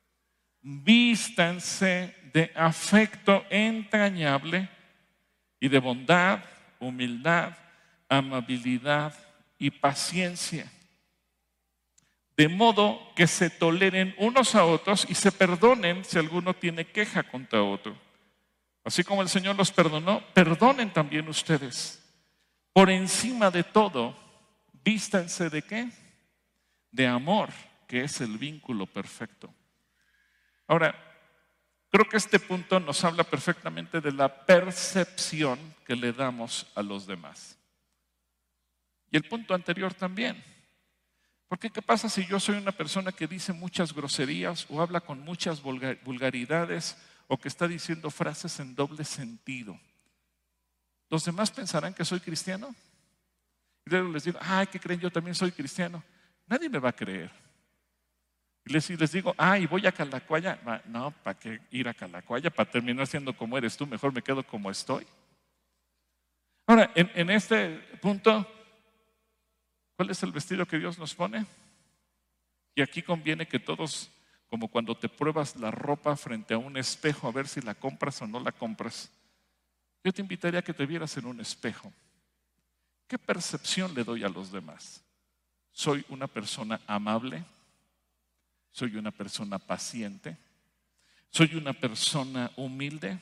Vístanse de afecto entrañable y de bondad, humildad, amabilidad y paciencia, de modo que se toleren unos a otros y se perdonen si alguno tiene queja contra otro. Así como el Señor los perdonó, perdonen también ustedes. Por encima de todo, vístanse ¿de qué? De amor, que es el vínculo perfecto. Ahora, creo que este punto nos habla perfectamente de la percepción que le damos a los demás. Y el punto anterior también. Porque ¿qué pasa si yo soy una persona que dice muchas groserías o habla con muchas vulgaridades o que está diciendo frases en doble sentido? ¿Los demás pensarán que soy cristiano? Y luego les digo, ay, ¿qué creen? Yo también soy cristiano. Nadie me va a creer. Y les digo, ay, voy a Calacuaya. No, ¿para qué ir a Calacuaya? Para terminar siendo como eres tú, mejor me quedo como estoy. Ahora, en este punto, ¿cuál es el vestido que Dios nos pone? Y aquí conviene que todos, como cuando te pruebas la ropa frente a un espejo a ver si la compras o no la compras, yo te invitaría a que te vieras en un espejo. ¿Qué percepción le doy a los demás? ¿Soy una persona amable? ¿Soy una persona paciente? ¿Soy una persona humilde?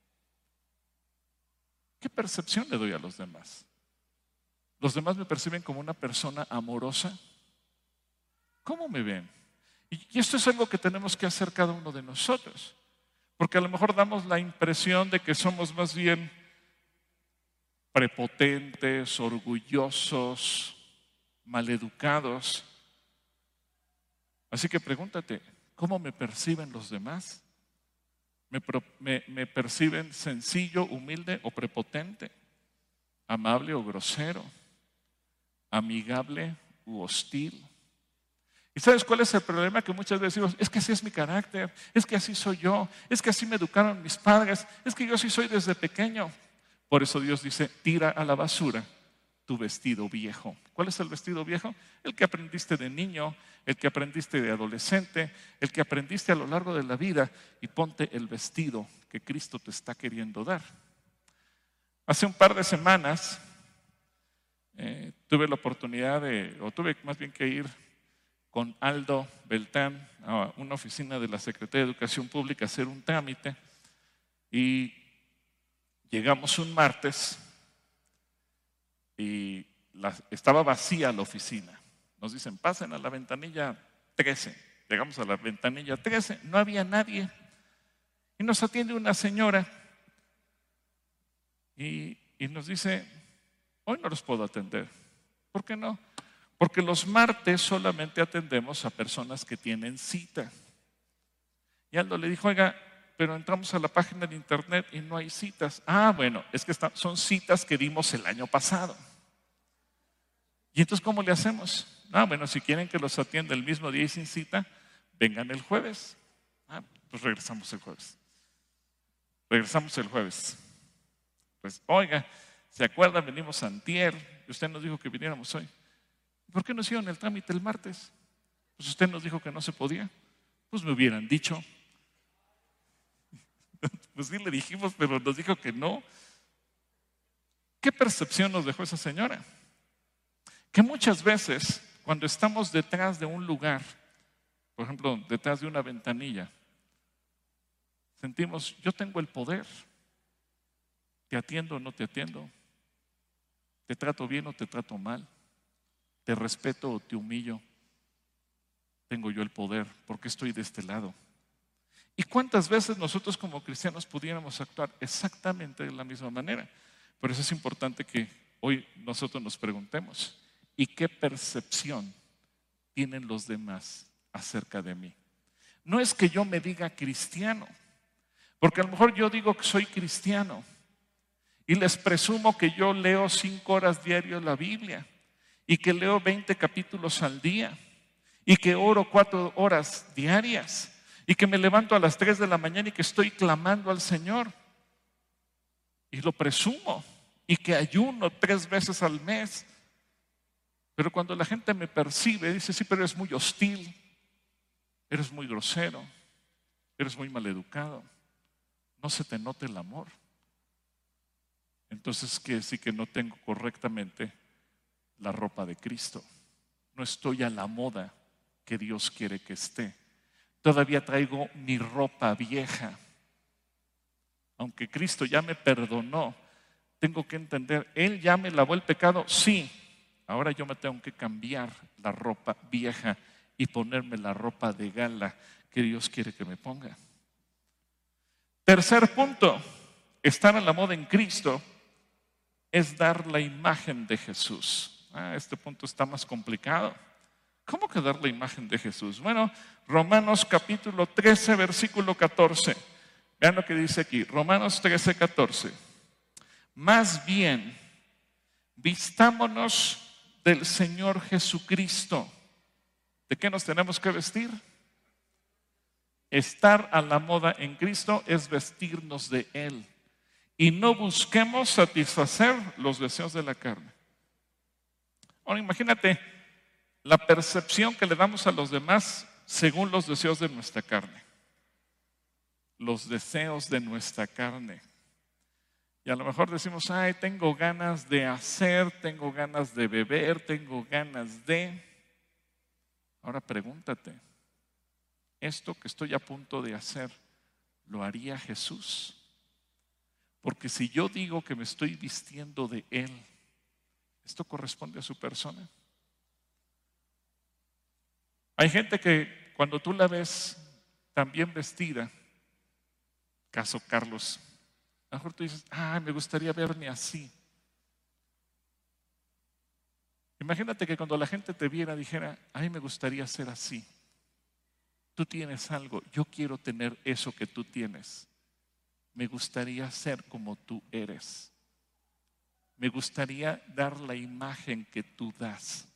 ¿Qué percepción le doy a los demás? ¿Los demás me perciben como una persona amorosa? ¿Cómo me ven? Y esto es algo que tenemos que hacer cada uno de nosotros. Porque a lo mejor damos la impresión de que somos más bien prepotentes, orgullosos, maleducados. Así que pregúntate, ¿cómo me perciben los demás? ¿Me perciben sencillo, humilde o prepotente? ¿Amable o grosero? ¿Amigable u hostil? ¿Y sabes cuál es el problema? Que muchas veces decimos, es que así es mi carácter, es que así soy yo, es que así me educaron mis padres, es que yo así soy desde pequeño. Por eso Dios dice, tira a la basura tu vestido viejo. ¿Cuál es el vestido viejo? El que aprendiste de niño, el que aprendiste de adolescente, el que aprendiste a lo largo de la vida, y ponte el vestido que Cristo te está queriendo dar. Hace un par de semanas tuve la oportunidad tuve más bien que ir con Aldo Beltrán a una oficina de la Secretaría de Educación Pública a hacer un trámite, y llegamos un martes y estaba vacía la oficina. Nos dicen, pasen a la ventanilla 13. Llegamos a la ventanilla 13, no había nadie. Y nos atiende una señora y nos dice, hoy no los puedo atender. ¿Por qué no? Porque los martes solamente atendemos a personas que tienen cita. Y Aldo le dijo, oiga, pero entramos a la página de internet y no hay citas. Ah, bueno, es que son citas que dimos el año pasado. ¿Y entonces cómo le hacemos? Ah, bueno, si quieren que los atienda el mismo día y sin cita, vengan el jueves. Ah, pues regresamos el jueves. Pues, oiga, ¿se acuerdan? Venimos antier y usted nos dijo que viniéramos hoy. ¿Por qué no hicieron el trámite el martes? Pues usted nos dijo que no se podía. Pues me hubieran dicho. Pues sí le dijimos, pero nos dijo que no. ¿Qué percepción nos dejó esa señora? Que muchas veces cuando estamos detrás de un lugar, por ejemplo, detrás de una ventanilla, sentimos, yo tengo el poder. ¿Te atiendo o no te atiendo? ¿Te trato bien o te trato mal? ¿Te respeto o te humillo? Tengo yo el poder porque estoy de este lado. ¿Y cuántas veces nosotros como cristianos pudiéramos actuar exactamente de la misma manera? Por eso es importante que hoy nosotros nos preguntemos, ¿y qué percepción tienen los demás acerca de mí? No es que yo me diga cristiano, porque a lo mejor yo digo que soy cristiano y les presumo que yo leo 5 horas diarias la Biblia y que leo 20 capítulos al día y que oro 4 horas diarias Y que me levanto a las 3 de la mañana y que estoy clamando al Señor. Y lo presumo. Y que ayuno 3 veces al mes. Pero cuando la gente me percibe, dice, sí, pero eres muy hostil, eres muy grosero, eres muy maleducado, no se te nota el amor. Entonces quiere decir que no tengo correctamente la ropa de Cristo. No estoy a la moda que Dios quiere que esté. Todavía traigo mi ropa vieja. Aunque Cristo ya me perdonó, tengo que entender, Él ya me lavó el pecado, sí. Ahora yo me tengo que cambiar la ropa vieja y ponerme la ropa de gala que Dios quiere que me ponga. Tercer punto, estar a la moda en Cristo es dar la imagen de Jesús. Este punto está más complicado. ¿Cómo que dar la imagen de Jesús? Bueno, Romanos capítulo 13, versículo 14. Vean lo que dice aquí, Romanos 13, 14. Más bien, vistámonos del Señor Jesucristo. ¿De qué nos tenemos que vestir? Estar a la moda en Cristo es vestirnos de Él. Y no busquemos satisfacer los deseos de la carne. Ahora imagínate la percepción que le damos a los demás según los deseos de nuestra carne. Los deseos de nuestra carne. Y a lo mejor decimos, ay, tengo ganas de hacer, tengo ganas de beber, tengo ganas de... Ahora pregúntate, ¿esto que estoy a punto de hacer, lo haría Jesús? Porque si yo digo que me estoy vistiendo de Él, ¿esto corresponde a su persona? Hay gente que cuando tú la ves tan bien vestida, caso Carlos, a lo mejor tú dices, me gustaría verme así. Imagínate que cuando la gente te viera dijera, me gustaría ser así. Tú tienes algo, yo quiero tener eso que tú tienes. Me gustaría ser como tú eres. Me gustaría dar la imagen que tú das.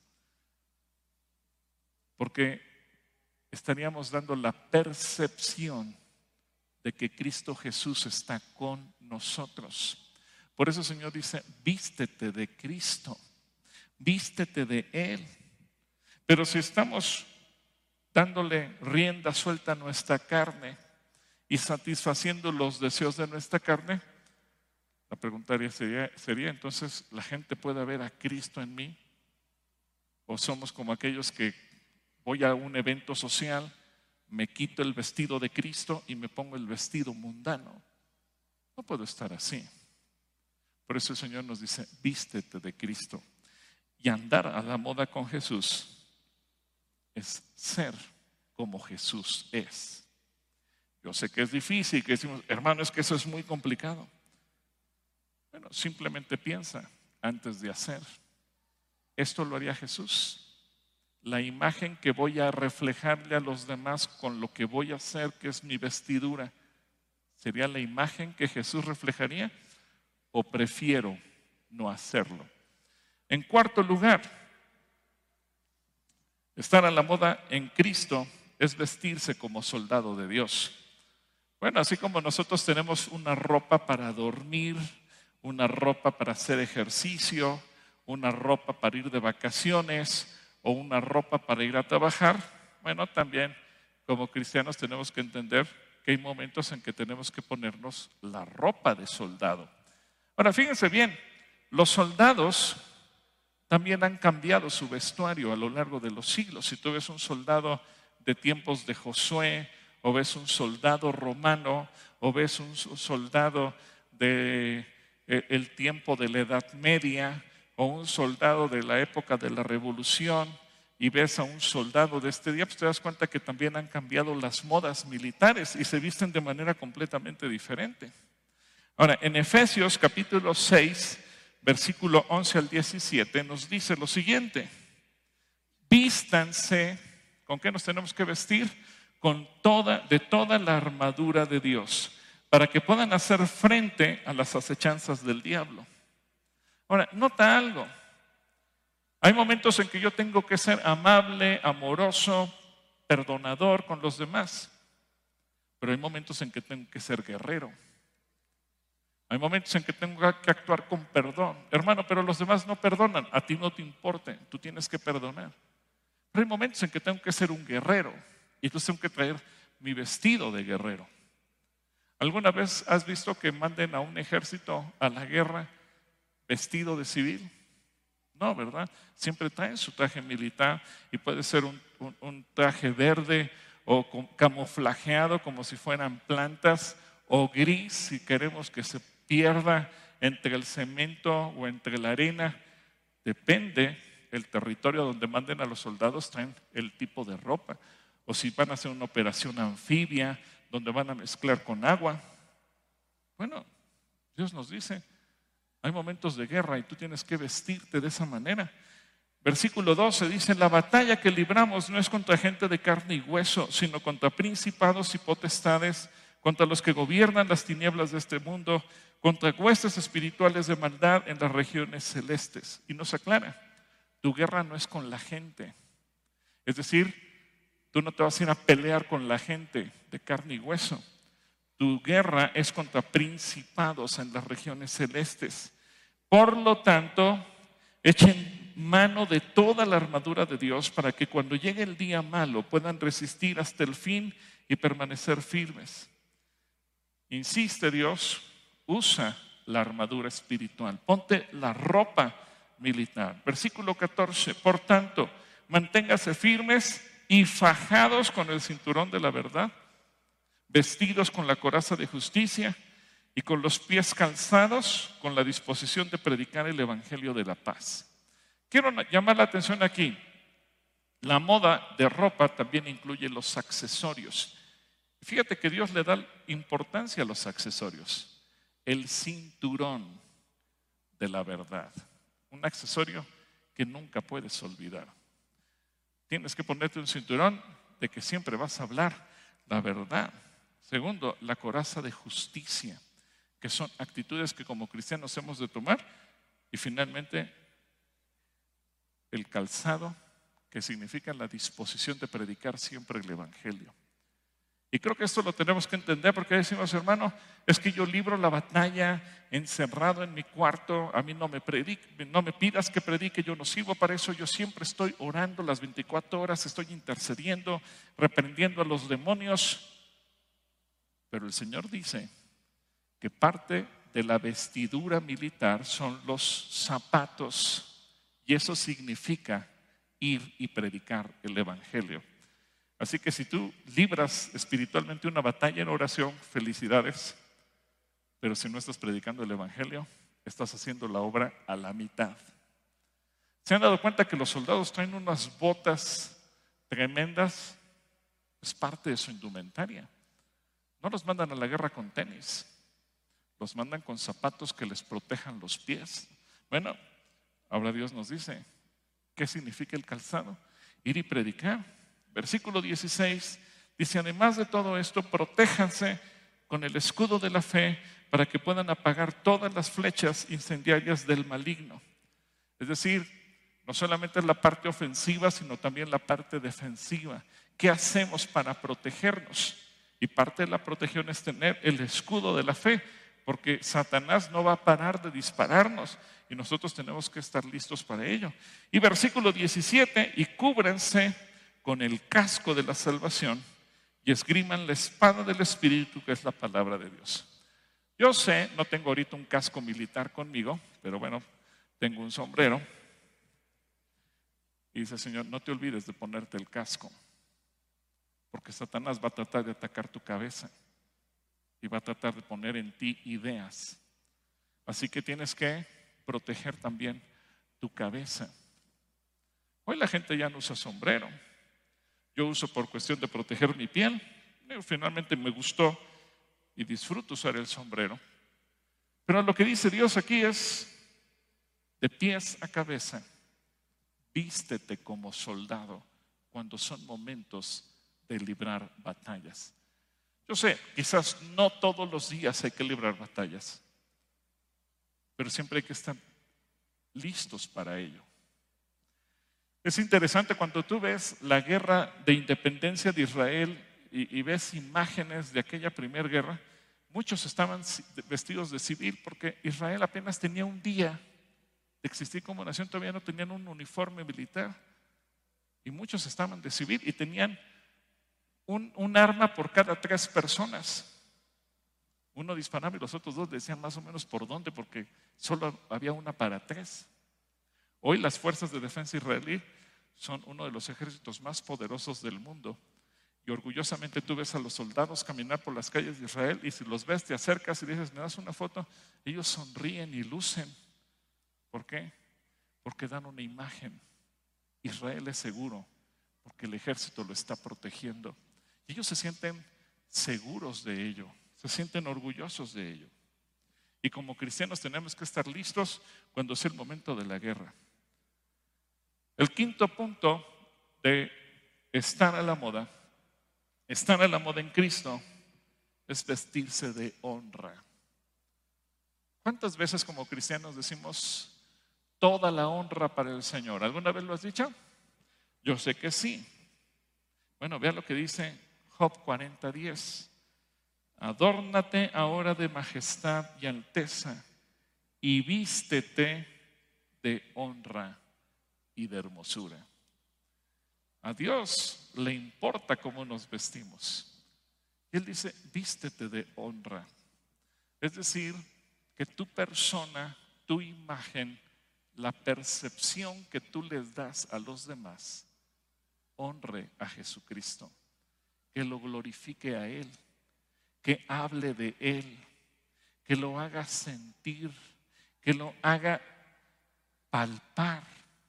Porque estaríamos dando la percepción de que Cristo Jesús está con nosotros. Por eso el Señor dice, vístete de Cristo, vístete de Él. Pero si estamos dándole rienda suelta a nuestra carne y satisfaciendo los deseos de nuestra carne, la pregunta sería entonces, ¿la gente puede ver a Cristo en mí? ¿O somos como aquellos que voy a un evento social, me quito el vestido de Cristo y me pongo el vestido mundano? No puedo estar así. Por eso el Señor nos dice, vístete de Cristo. Y andar a la moda con Jesús es ser como Jesús es. Yo sé que es difícil, que decimos, hermano, es que eso es muy complicado. Bueno, simplemente piensa antes de hacer. ¿Esto lo haría Jesús? La imagen que voy a reflejarle a los demás con lo que voy a hacer, que es mi vestidura, ¿sería la imagen que Jesús reflejaría? ¿O prefiero no hacerlo? En cuarto lugar, estar a la moda en Cristo es vestirse como soldado de Dios. Bueno, así como nosotros tenemos una ropa para dormir, una ropa para hacer ejercicio, una ropa para ir de vacaciones o una ropa para ir a trabajar, bueno, también como cristianos tenemos que entender que hay momentos en que tenemos que ponernos la ropa de soldado. Ahora, fíjense bien, los soldados también han cambiado su vestuario a lo largo de los siglos. Si tú ves un soldado de tiempos de Josué, o ves un soldado romano, o ves un soldado de el tiempo de la Edad Media, o un soldado de la época de la Revolución, y ves a un soldado de este día, pues te das cuenta que también han cambiado las modas militares y se visten de manera completamente diferente. Ahora, en Efesios capítulo 6, versículo 11 al 17, nos dice lo siguiente: vístanse, ¿con qué nos tenemos que vestir? De toda la armadura de Dios, para que puedan hacer frente a las acechanzas del diablo. Ahora, nota algo. Hay momentos en que yo tengo que ser amable, amoroso, perdonador con los demás. pero hay momentos en que tengo que ser guerrero. Hay momentos en que tengo que actuar con perdón. Hermano, pero los demás no perdonan. A ti no te importa, tú tienes que perdonar. Pero hay momentos en que tengo que ser un guerrero y entonces tengo que traer mi vestido de guerrero. ¿Alguna vez has visto que manden a un ejército a la guerra vestido de civil? No, ¿verdad? Siempre traen su traje militar y puede ser un traje verde o camuflajeado como si fueran plantas, o gris si queremos que se pierda entre el cemento o entre la arena. Depende el territorio donde manden a los soldados, traen el tipo de ropa. O si van a hacer una operación anfibia donde van a mezclar con agua. Bueno, Dios nos dice, hay momentos de guerra y tú tienes que vestirte de esa manera. Versículo 12 dice, la batalla que libramos no es contra gente de carne y hueso, sino contra principados y potestades, contra los que gobiernan las tinieblas de este mundo, contra huestes espirituales de maldad en las regiones celestes. Y nos aclara, tu guerra no es con la gente. Es decir, tú no te vas a ir a pelear con la gente de carne y hueso. Tu guerra es contra principados en las regiones celestes. Por lo tanto, echen mano de toda la armadura de Dios para que cuando llegue el día malo puedan resistir hasta el fin y permanecer firmes. Insiste Dios, usa la armadura espiritual, ponte la ropa militar. Versículo 14, por tanto, manténgase firmes y fajados con el cinturón de la verdad, vestidos con la coraza de justicia y con los pies calzados con la disposición de predicar el evangelio de la paz. Quiero llamar la atención aquí. La moda de ropa también incluye los accesorios. Fíjate que Dios le da importancia a los accesorios. El cinturón de la verdad. Un accesorio que nunca puedes olvidar. Tienes que ponerte un cinturón de que siempre vas a hablar la verdad. Segundo, la coraza de justicia, que son actitudes que como cristianos hemos de tomar. Y finalmente, el calzado, que significa la disposición de predicar siempre el evangelio. Y creo que esto lo tenemos que entender porque decimos, hermano, es que yo libro la batalla encerrado en mi cuarto, a mí no me pidas que predique, yo no sirvo para eso, yo siempre estoy orando las 24 horas, estoy intercediendo, reprendiendo a los demonios. Pero el Señor dice que parte de la vestidura militar son los zapatos y eso significa ir y predicar el evangelio. Así que si tú libras espiritualmente una batalla en oración, felicidades. Pero si no estás predicando el evangelio, estás haciendo la obra a la mitad. ¿Se han dado cuenta que los soldados traen unas botas tremendas? Es parte de su indumentaria. No los mandan a la guerra con tenis. Los mandan con zapatos que les protejan los pies. Bueno, ahora Dios nos dice, ¿qué significa el calzado? Ir y predicar. Versículo 16 dice, además de todo esto, protéjanse con el escudo de la fe para que puedan apagar todas las flechas incendiarias del maligno. Es decir, no solamente es la parte ofensiva, sino también la parte defensiva. ¿Qué hacemos para protegernos? Y parte de la protección es tener el escudo de la fe, porque Satanás no va a parar de dispararnos y nosotros tenemos que estar listos para ello. Y versículo 17, y cúbranse con el casco de la salvación y esgriman la espada del Espíritu, que es la palabra de Dios. Yo sé, no tengo ahorita un casco militar conmigo, pero bueno, tengo un sombrero. Y dice, Señor, no te olvides de ponerte el casco, porque Satanás va a tratar de atacar tu cabeza y va a tratar de poner en ti ideas. Así que tienes que proteger también tu cabeza. Hoy la gente ya no usa sombrero. Yo uso por cuestión de proteger mi piel. Finalmente me gustó y disfruto usar el sombrero. Pero lo que dice Dios aquí es, de pies a cabeza, vístete como soldado cuando son momentos de librar batallas. Yo sé, quizás no todos los días hay que librar batallas, pero siempre hay que estar listos para ello. Es interesante cuando tú ves la guerra de independencia de Israel y ves imágenes de aquella primera guerra, muchos estaban vestidos de civil porque Israel apenas tenía un día de existir como nación, todavía no tenían un uniforme militar y muchos estaban de civil y tenían un arma por cada 3 personas. Uno disparaba y los otros 2 decían más o menos por dónde, porque solo había una para 3. Hoy las fuerzas de defensa israelí son uno de los ejércitos más poderosos del mundo. Y orgullosamente tú ves a los soldados caminar por las calles de Israel y si los ves, te acercas y dices, ¿me das una foto? Ellos sonríen y lucen. ¿Por qué? Porque dan una imagen. Israel es seguro porque el ejército lo está protegiendo. Y ellos se sienten seguros de ello, se sienten orgullosos de ello. Y como cristianos tenemos que estar listos cuando sea el momento de la guerra. El quinto punto de estar a la moda en Cristo, es vestirse de honra. ¿Cuántas veces como cristianos decimos toda la honra para el Señor? ¿Alguna vez lo has dicho? Yo sé que sí. Bueno, vea lo que dice Job 40:10. Adórnate ahora de majestad y alteza y vístete de honra y de hermosura. A Dios le importa cómo nos vestimos. Y Él dice, vístete de honra. Es decir, que tu persona, tu imagen, la percepción que tú les das a los demás, honre a Jesucristo, que lo glorifique a Él, que hable de Él, que lo haga sentir, que lo haga palpar,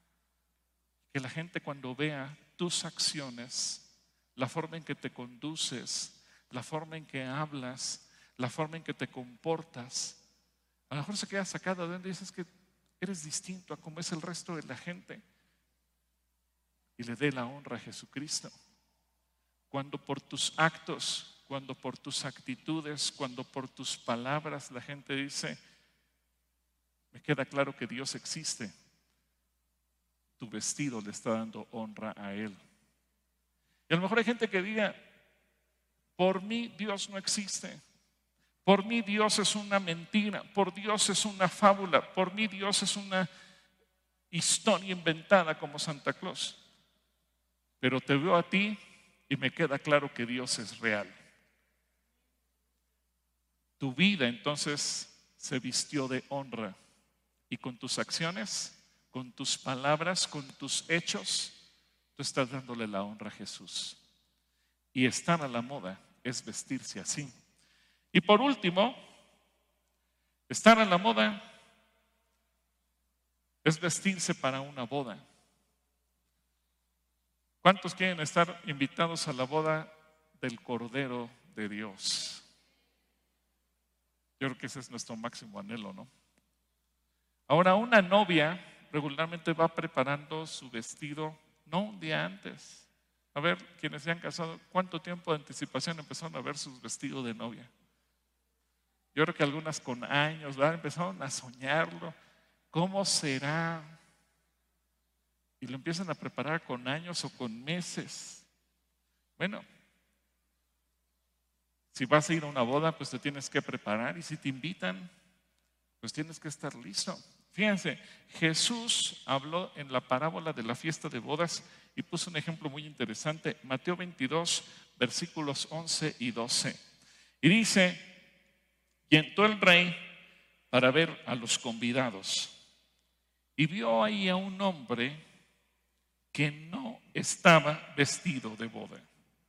que la gente cuando vea tus acciones, la forma en que te conduces, la forma en que hablas, la forma en que te comportas, a lo mejor se queda sacada de donde dices que eres distinto a como es el resto de la gente y le dé la honra a Jesucristo. Cuando por tus actos, cuando por tus actitudes, cuando por tus palabras la gente dice, me queda claro que Dios existe, tu vestido le está dando honra a Él. Y a lo mejor hay gente que diga, por mí Dios no existe, por mí Dios es una mentira, por Dios es una fábula, por mí Dios es una historia inventada como Santa Claus. Pero te veo a ti y me queda claro que Dios es real. Tu vida entonces se vistió de honra y con tus acciones, con tus palabras, con tus hechos, tú estás dándole la honra a Jesús. Y estar a la moda es vestirse así. Y por último, estar a la moda es vestirse para una boda. ¿Cuántos quieren estar invitados a la boda del Cordero de Dios? Yo creo que ese es nuestro máximo anhelo, ¿no? Ahora, una novia regularmente va preparando su vestido, no un día antes. A ver, quienes se han casado, ¿cuánto tiempo de anticipación empezaron a ver sus vestidos de novia? Yo creo que algunas con años, ¿verdad? Empezaron a soñarlo. ¿Cómo será? Y lo empiezan a preparar con años o con meses. Bueno, si vas a ir a una boda, pues te tienes que preparar. Y si te invitan, pues tienes que estar listo. Fíjense, Jesús habló en la parábola de la fiesta de bodas y puso un ejemplo muy interesante. Mateo 22, versículos 11 y 12. Y dice, y entró el rey para ver a los convidados. Y vio ahí a un hombre que no estaba vestido de boda.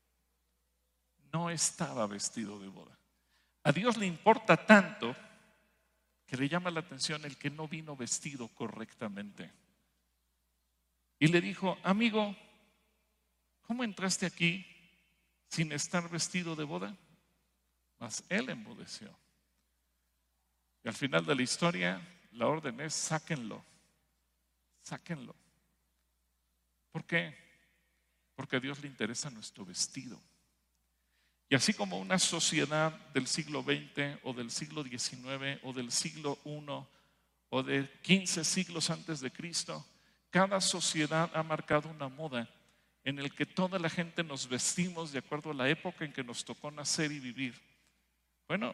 No estaba vestido de boda. A Dios le importa tanto que le llama la atención el que no vino vestido correctamente. Y le dijo, amigo, ¿cómo entraste aquí sin estar vestido de boda? Mas él enmudeció. Y al final de la historia, la orden es sáquenlo. Sáquenlo. ¿Por qué? Porque a Dios le interesa nuestro vestido. Y así como una sociedad del siglo XX o del siglo XIX o del siglo I o de 15 siglos antes de Cristo, cada sociedad ha marcado una moda en el que toda la gente nos vestimos de acuerdo a la época en que nos tocó nacer y vivir. Bueno,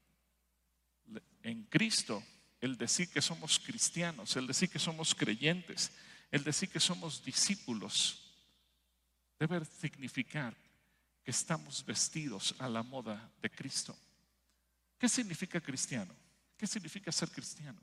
en Cristo, el decir que somos cristianos, el decir que somos creyentes, el decir que somos discípulos, debe significar que estamos vestidos a la moda de Cristo. ¿Qué significa cristiano? ¿Qué significa ser cristiano?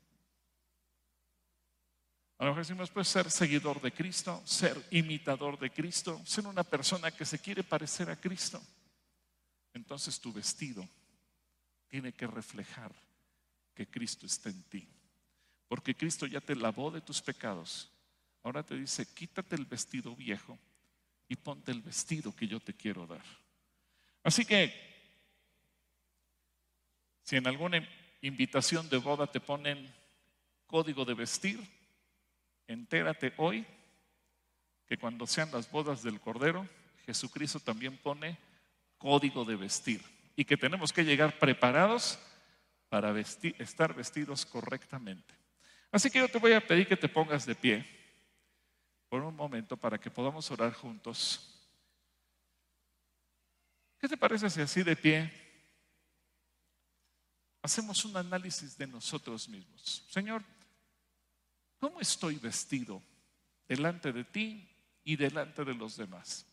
A lo mejor decimos, pues, ser seguidor de Cristo, ser imitador de Cristo, ser una persona que se quiere parecer a Cristo. Entonces tu vestido tiene que reflejar que Cristo está en ti, porque Cristo ya te lavó de tus pecados. Ahora te dice, quítate el vestido viejo y ponte el vestido que yo te quiero dar. Así que si en alguna invitación de boda te ponen código de vestir, entérate hoy que cuando sean las bodas del Cordero, Jesucristo también pone código de vestir y que tenemos que llegar preparados para estar vestidos correctamente. Así que yo te voy a pedir que te pongas de pie por un momento para que podamos orar juntos. ¿Qué te parece si así de pie hacemos un análisis de nosotros mismos? Señor, ¿cómo estoy vestido delante de ti y delante de los demás?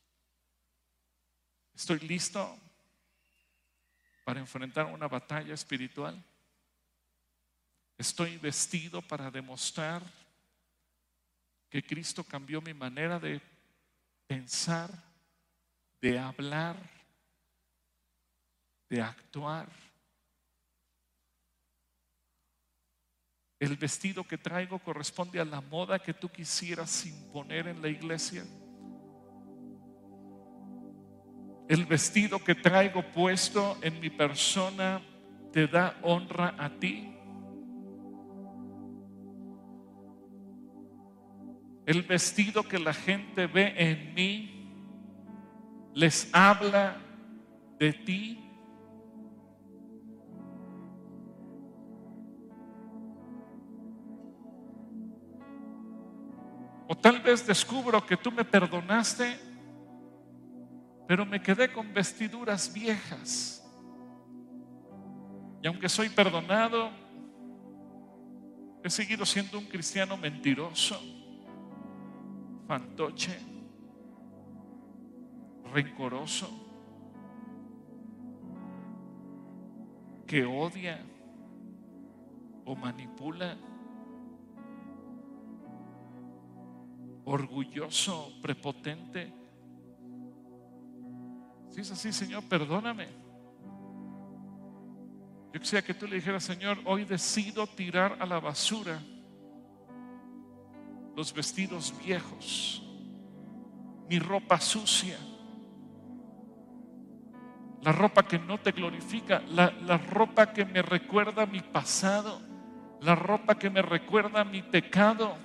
¿Estoy listo para enfrentar una batalla espiritual? ¿Estoy vestido para demostrar que Cristo cambió mi manera de pensar, de hablar, de actuar? ¿El vestido que traigo corresponde a la moda que tú quisieras imponer en la iglesia? ¿El vestido que traigo puesto en mi persona te da honra a ti? ¿El vestido que la gente ve en mí les habla de ti? O tal vez descubro que tú me perdonaste, pero me quedé con vestiduras viejas. Y aunque soy perdonado, he seguido siendo un cristiano mentiroso, fantoche, rencoroso, que odia o manipula, orgulloso, prepotente. Si es así, Señor, perdóname. Yo quisiera que tú le dijeras, Señor, hoy decido tirar a la basura los vestidos viejos, mi ropa sucia, la ropa que no te glorifica, la ropa que me recuerda mi pasado, la ropa que me recuerda mi pecado,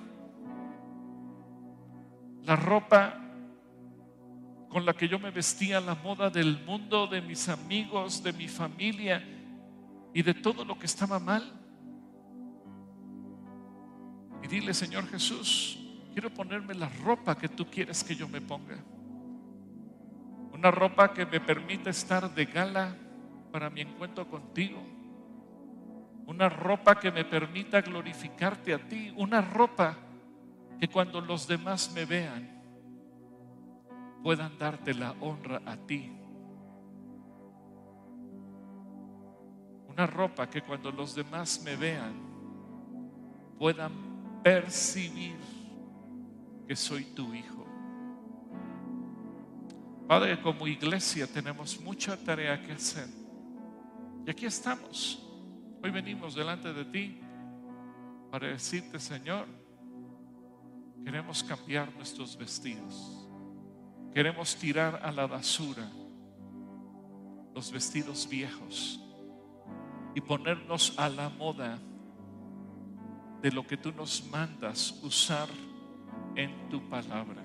la ropa con la que yo me vestía a la moda del mundo, de mis amigos, de mi familia y de todo lo que estaba mal. Y dile, Señor Jesús, quiero ponerme la ropa que tú quieres que yo me ponga. Una ropa que me permita estar de gala para mi encuentro contigo. Una ropa que me permita glorificarte a ti. Una ropa que cuando los demás me vean puedan darte la honra a ti. Una ropa que cuando los demás me vean puedan percibir que soy tu hijo. Padre, como iglesia tenemos mucha tarea que hacer. Y aquí estamos. Hoy venimos delante de ti para decirte, Señor, queremos cambiar nuestros vestidos. Queremos tirar a la basura los vestidos viejos y ponernos a la moda de lo que tú nos mandas usar en tu palabra.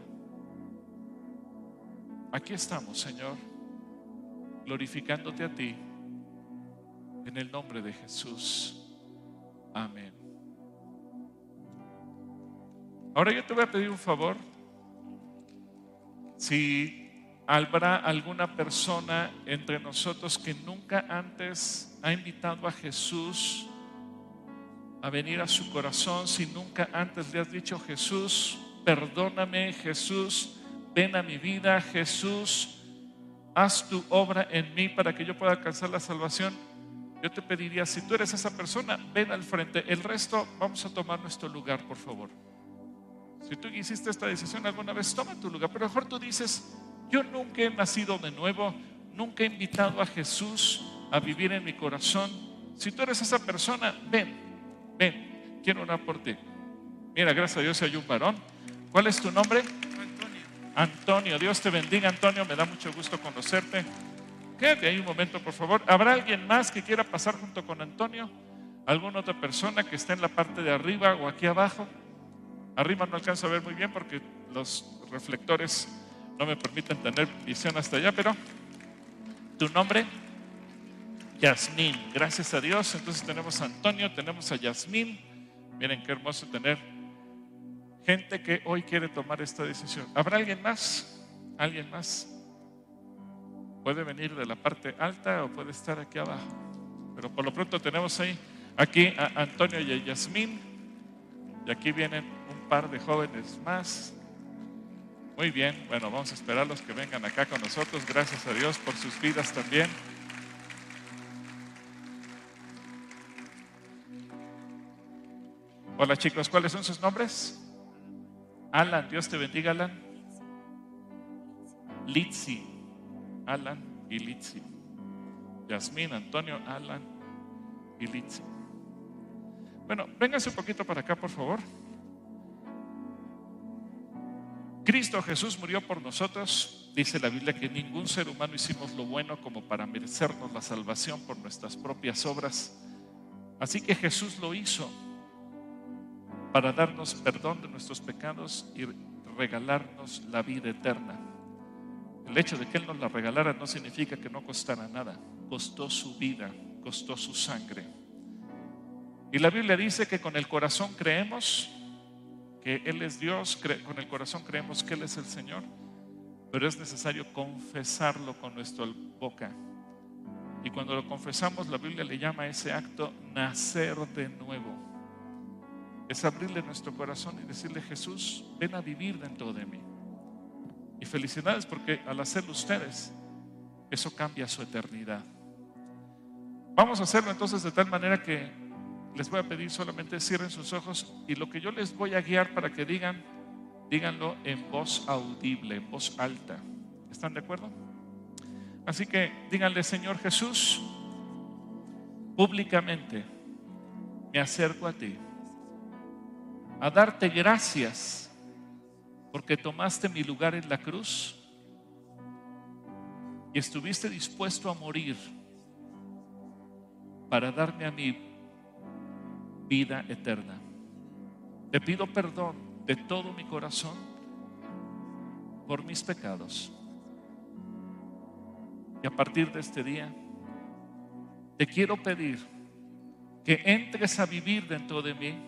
Aquí estamos, Señor, glorificándote a ti en el nombre de Jesús. Amén. Ahora yo te voy a pedir un favor. Si habrá alguna persona entre nosotros que nunca antes ha invitado a Jesús a venir a su corazón, si nunca antes le has dicho: Jesús, perdóname, Jesús, ven a mi vida, Jesús, haz tu obra en mí para que yo pueda alcanzar la salvación, yo te pediría, si tú eres esa persona, ven al frente. El resto vamos a tomar nuestro lugar, por favor. Si tú hiciste esta decisión alguna vez, toma tu lugar. Pero mejor tú dices: yo nunca he nacido de nuevo, nunca he invitado a Jesús a vivir en mi corazón. Si tú eres esa persona, ven, quiero orar por ti. Mira, gracias a Dios hay un varón. ¿Cuál es tu nombre? Antonio. Dios te bendiga, Antonio, me da mucho gusto conocerte. Quédate ahí un momento, por favor. ¿Habrá alguien más que quiera pasar junto con Antonio? ¿Alguna otra persona que esté en la parte de arriba o aquí abajo? Arriba no alcanzo a ver muy bien porque los reflectores no me permiten tener visión hasta allá, pero ¿tu nombre? Yasmín. Gracias a Dios. Entonces tenemos a Antonio, tenemos a Yasmín. Miren qué hermoso tener gente que hoy quiere tomar esta decisión. ¿Habrá alguien más? ¿Alguien más? Puede venir de la parte alta o puede estar aquí abajo. Pero por lo pronto tenemos aquí a Antonio y a Yasmín. Y aquí vienen un par de jóvenes más. Muy bien, bueno, vamos a esperarlos que vengan acá con nosotros. Gracias a Dios por sus vidas también. Hola chicos, ¿cuáles son sus nombres? Alan, Dios te bendiga, Alan. Litsi, Alan y Litsi. Yasmín, Antonio, Alan y Litsi. Bueno, vénganse un poquito para acá, por favor. Cristo Jesús murió por nosotros. Dice la Biblia que ningún ser humano hicimos lo bueno como para merecernos la salvación por nuestras propias obras. Así que Jesús lo hizo para darnos perdón de nuestros pecados y regalarnos la vida eterna. El hecho de que Él nos la regalara no significa que no costara nada. Costó su vida, costó su sangre. Y la Biblia dice que con el corazón creemos que Él es Dios, con el corazón creemos que Él es el Señor, pero es necesario confesarlo con nuestra boca. Y cuando lo confesamos, la Biblia le llama a ese acto nacer de nuevo. Es abrirle nuestro corazón y decirle: Jesús, ven a vivir dentro de mí. Y felicidades, porque al hacerlo ustedes, eso cambia su eternidad. Vamos a hacerlo entonces de tal manera que les voy a pedir solamente cierren sus ojos, y lo que yo les voy a guiar para que digan, díganlo en voz audible, en voz alta. ¿Están de acuerdo? Así que díganle: Señor Jesús, públicamente me acerco a ti a darte gracias porque tomaste mi lugar en la cruz y estuviste dispuesto a morir para darme a mí vida eterna. Te pido perdón de todo mi corazón por mis pecados. Y a partir de este día, te quiero pedir que entres a vivir dentro de mí.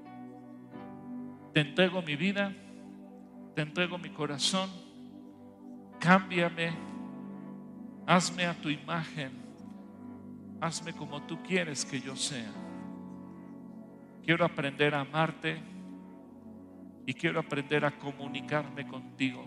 Te entrego mi vida, te entrego mi corazón. Cámbiame, hazme a tu imagen, hazme como tú quieres que yo sea. Quiero aprender a amarte y quiero aprender a comunicarme contigo,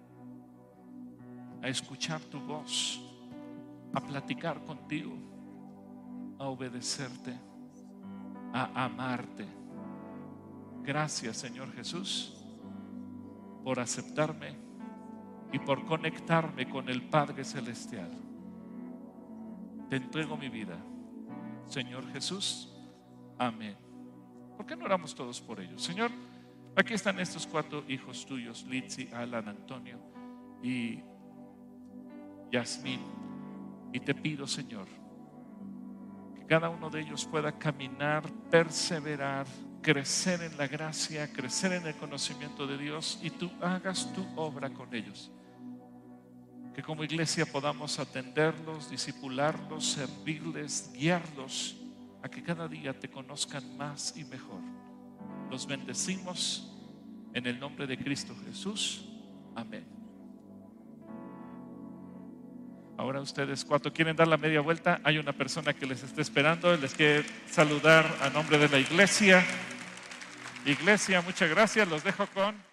a escuchar tu voz, a platicar contigo, a obedecerte, a amarte. Gracias, Señor Jesús, por aceptarme y por conectarme con el Padre Celestial. Te entrego mi vida, Señor Jesús. Amén. ¿Por qué no oramos todos por ellos? Señor, aquí están estos 4 hijos tuyos, Litsi, Alan, Antonio y Yasmín. Y te pido, Señor, que cada uno de ellos pueda caminar, perseverar, crecer en la gracia, crecer en el conocimiento de Dios, y tú hagas tu obra con ellos. Que como iglesia podamos atenderlos, discipularlos, servirles, guiarlos a que cada día te conozcan más y mejor. Los bendecimos en el nombre de Cristo Jesús. Amén. Ahora ustedes 4 quieren dar la media vuelta. Hay una persona que les está esperando. Les quiere saludar a nombre de la iglesia. Iglesia, muchas gracias. Los dejo con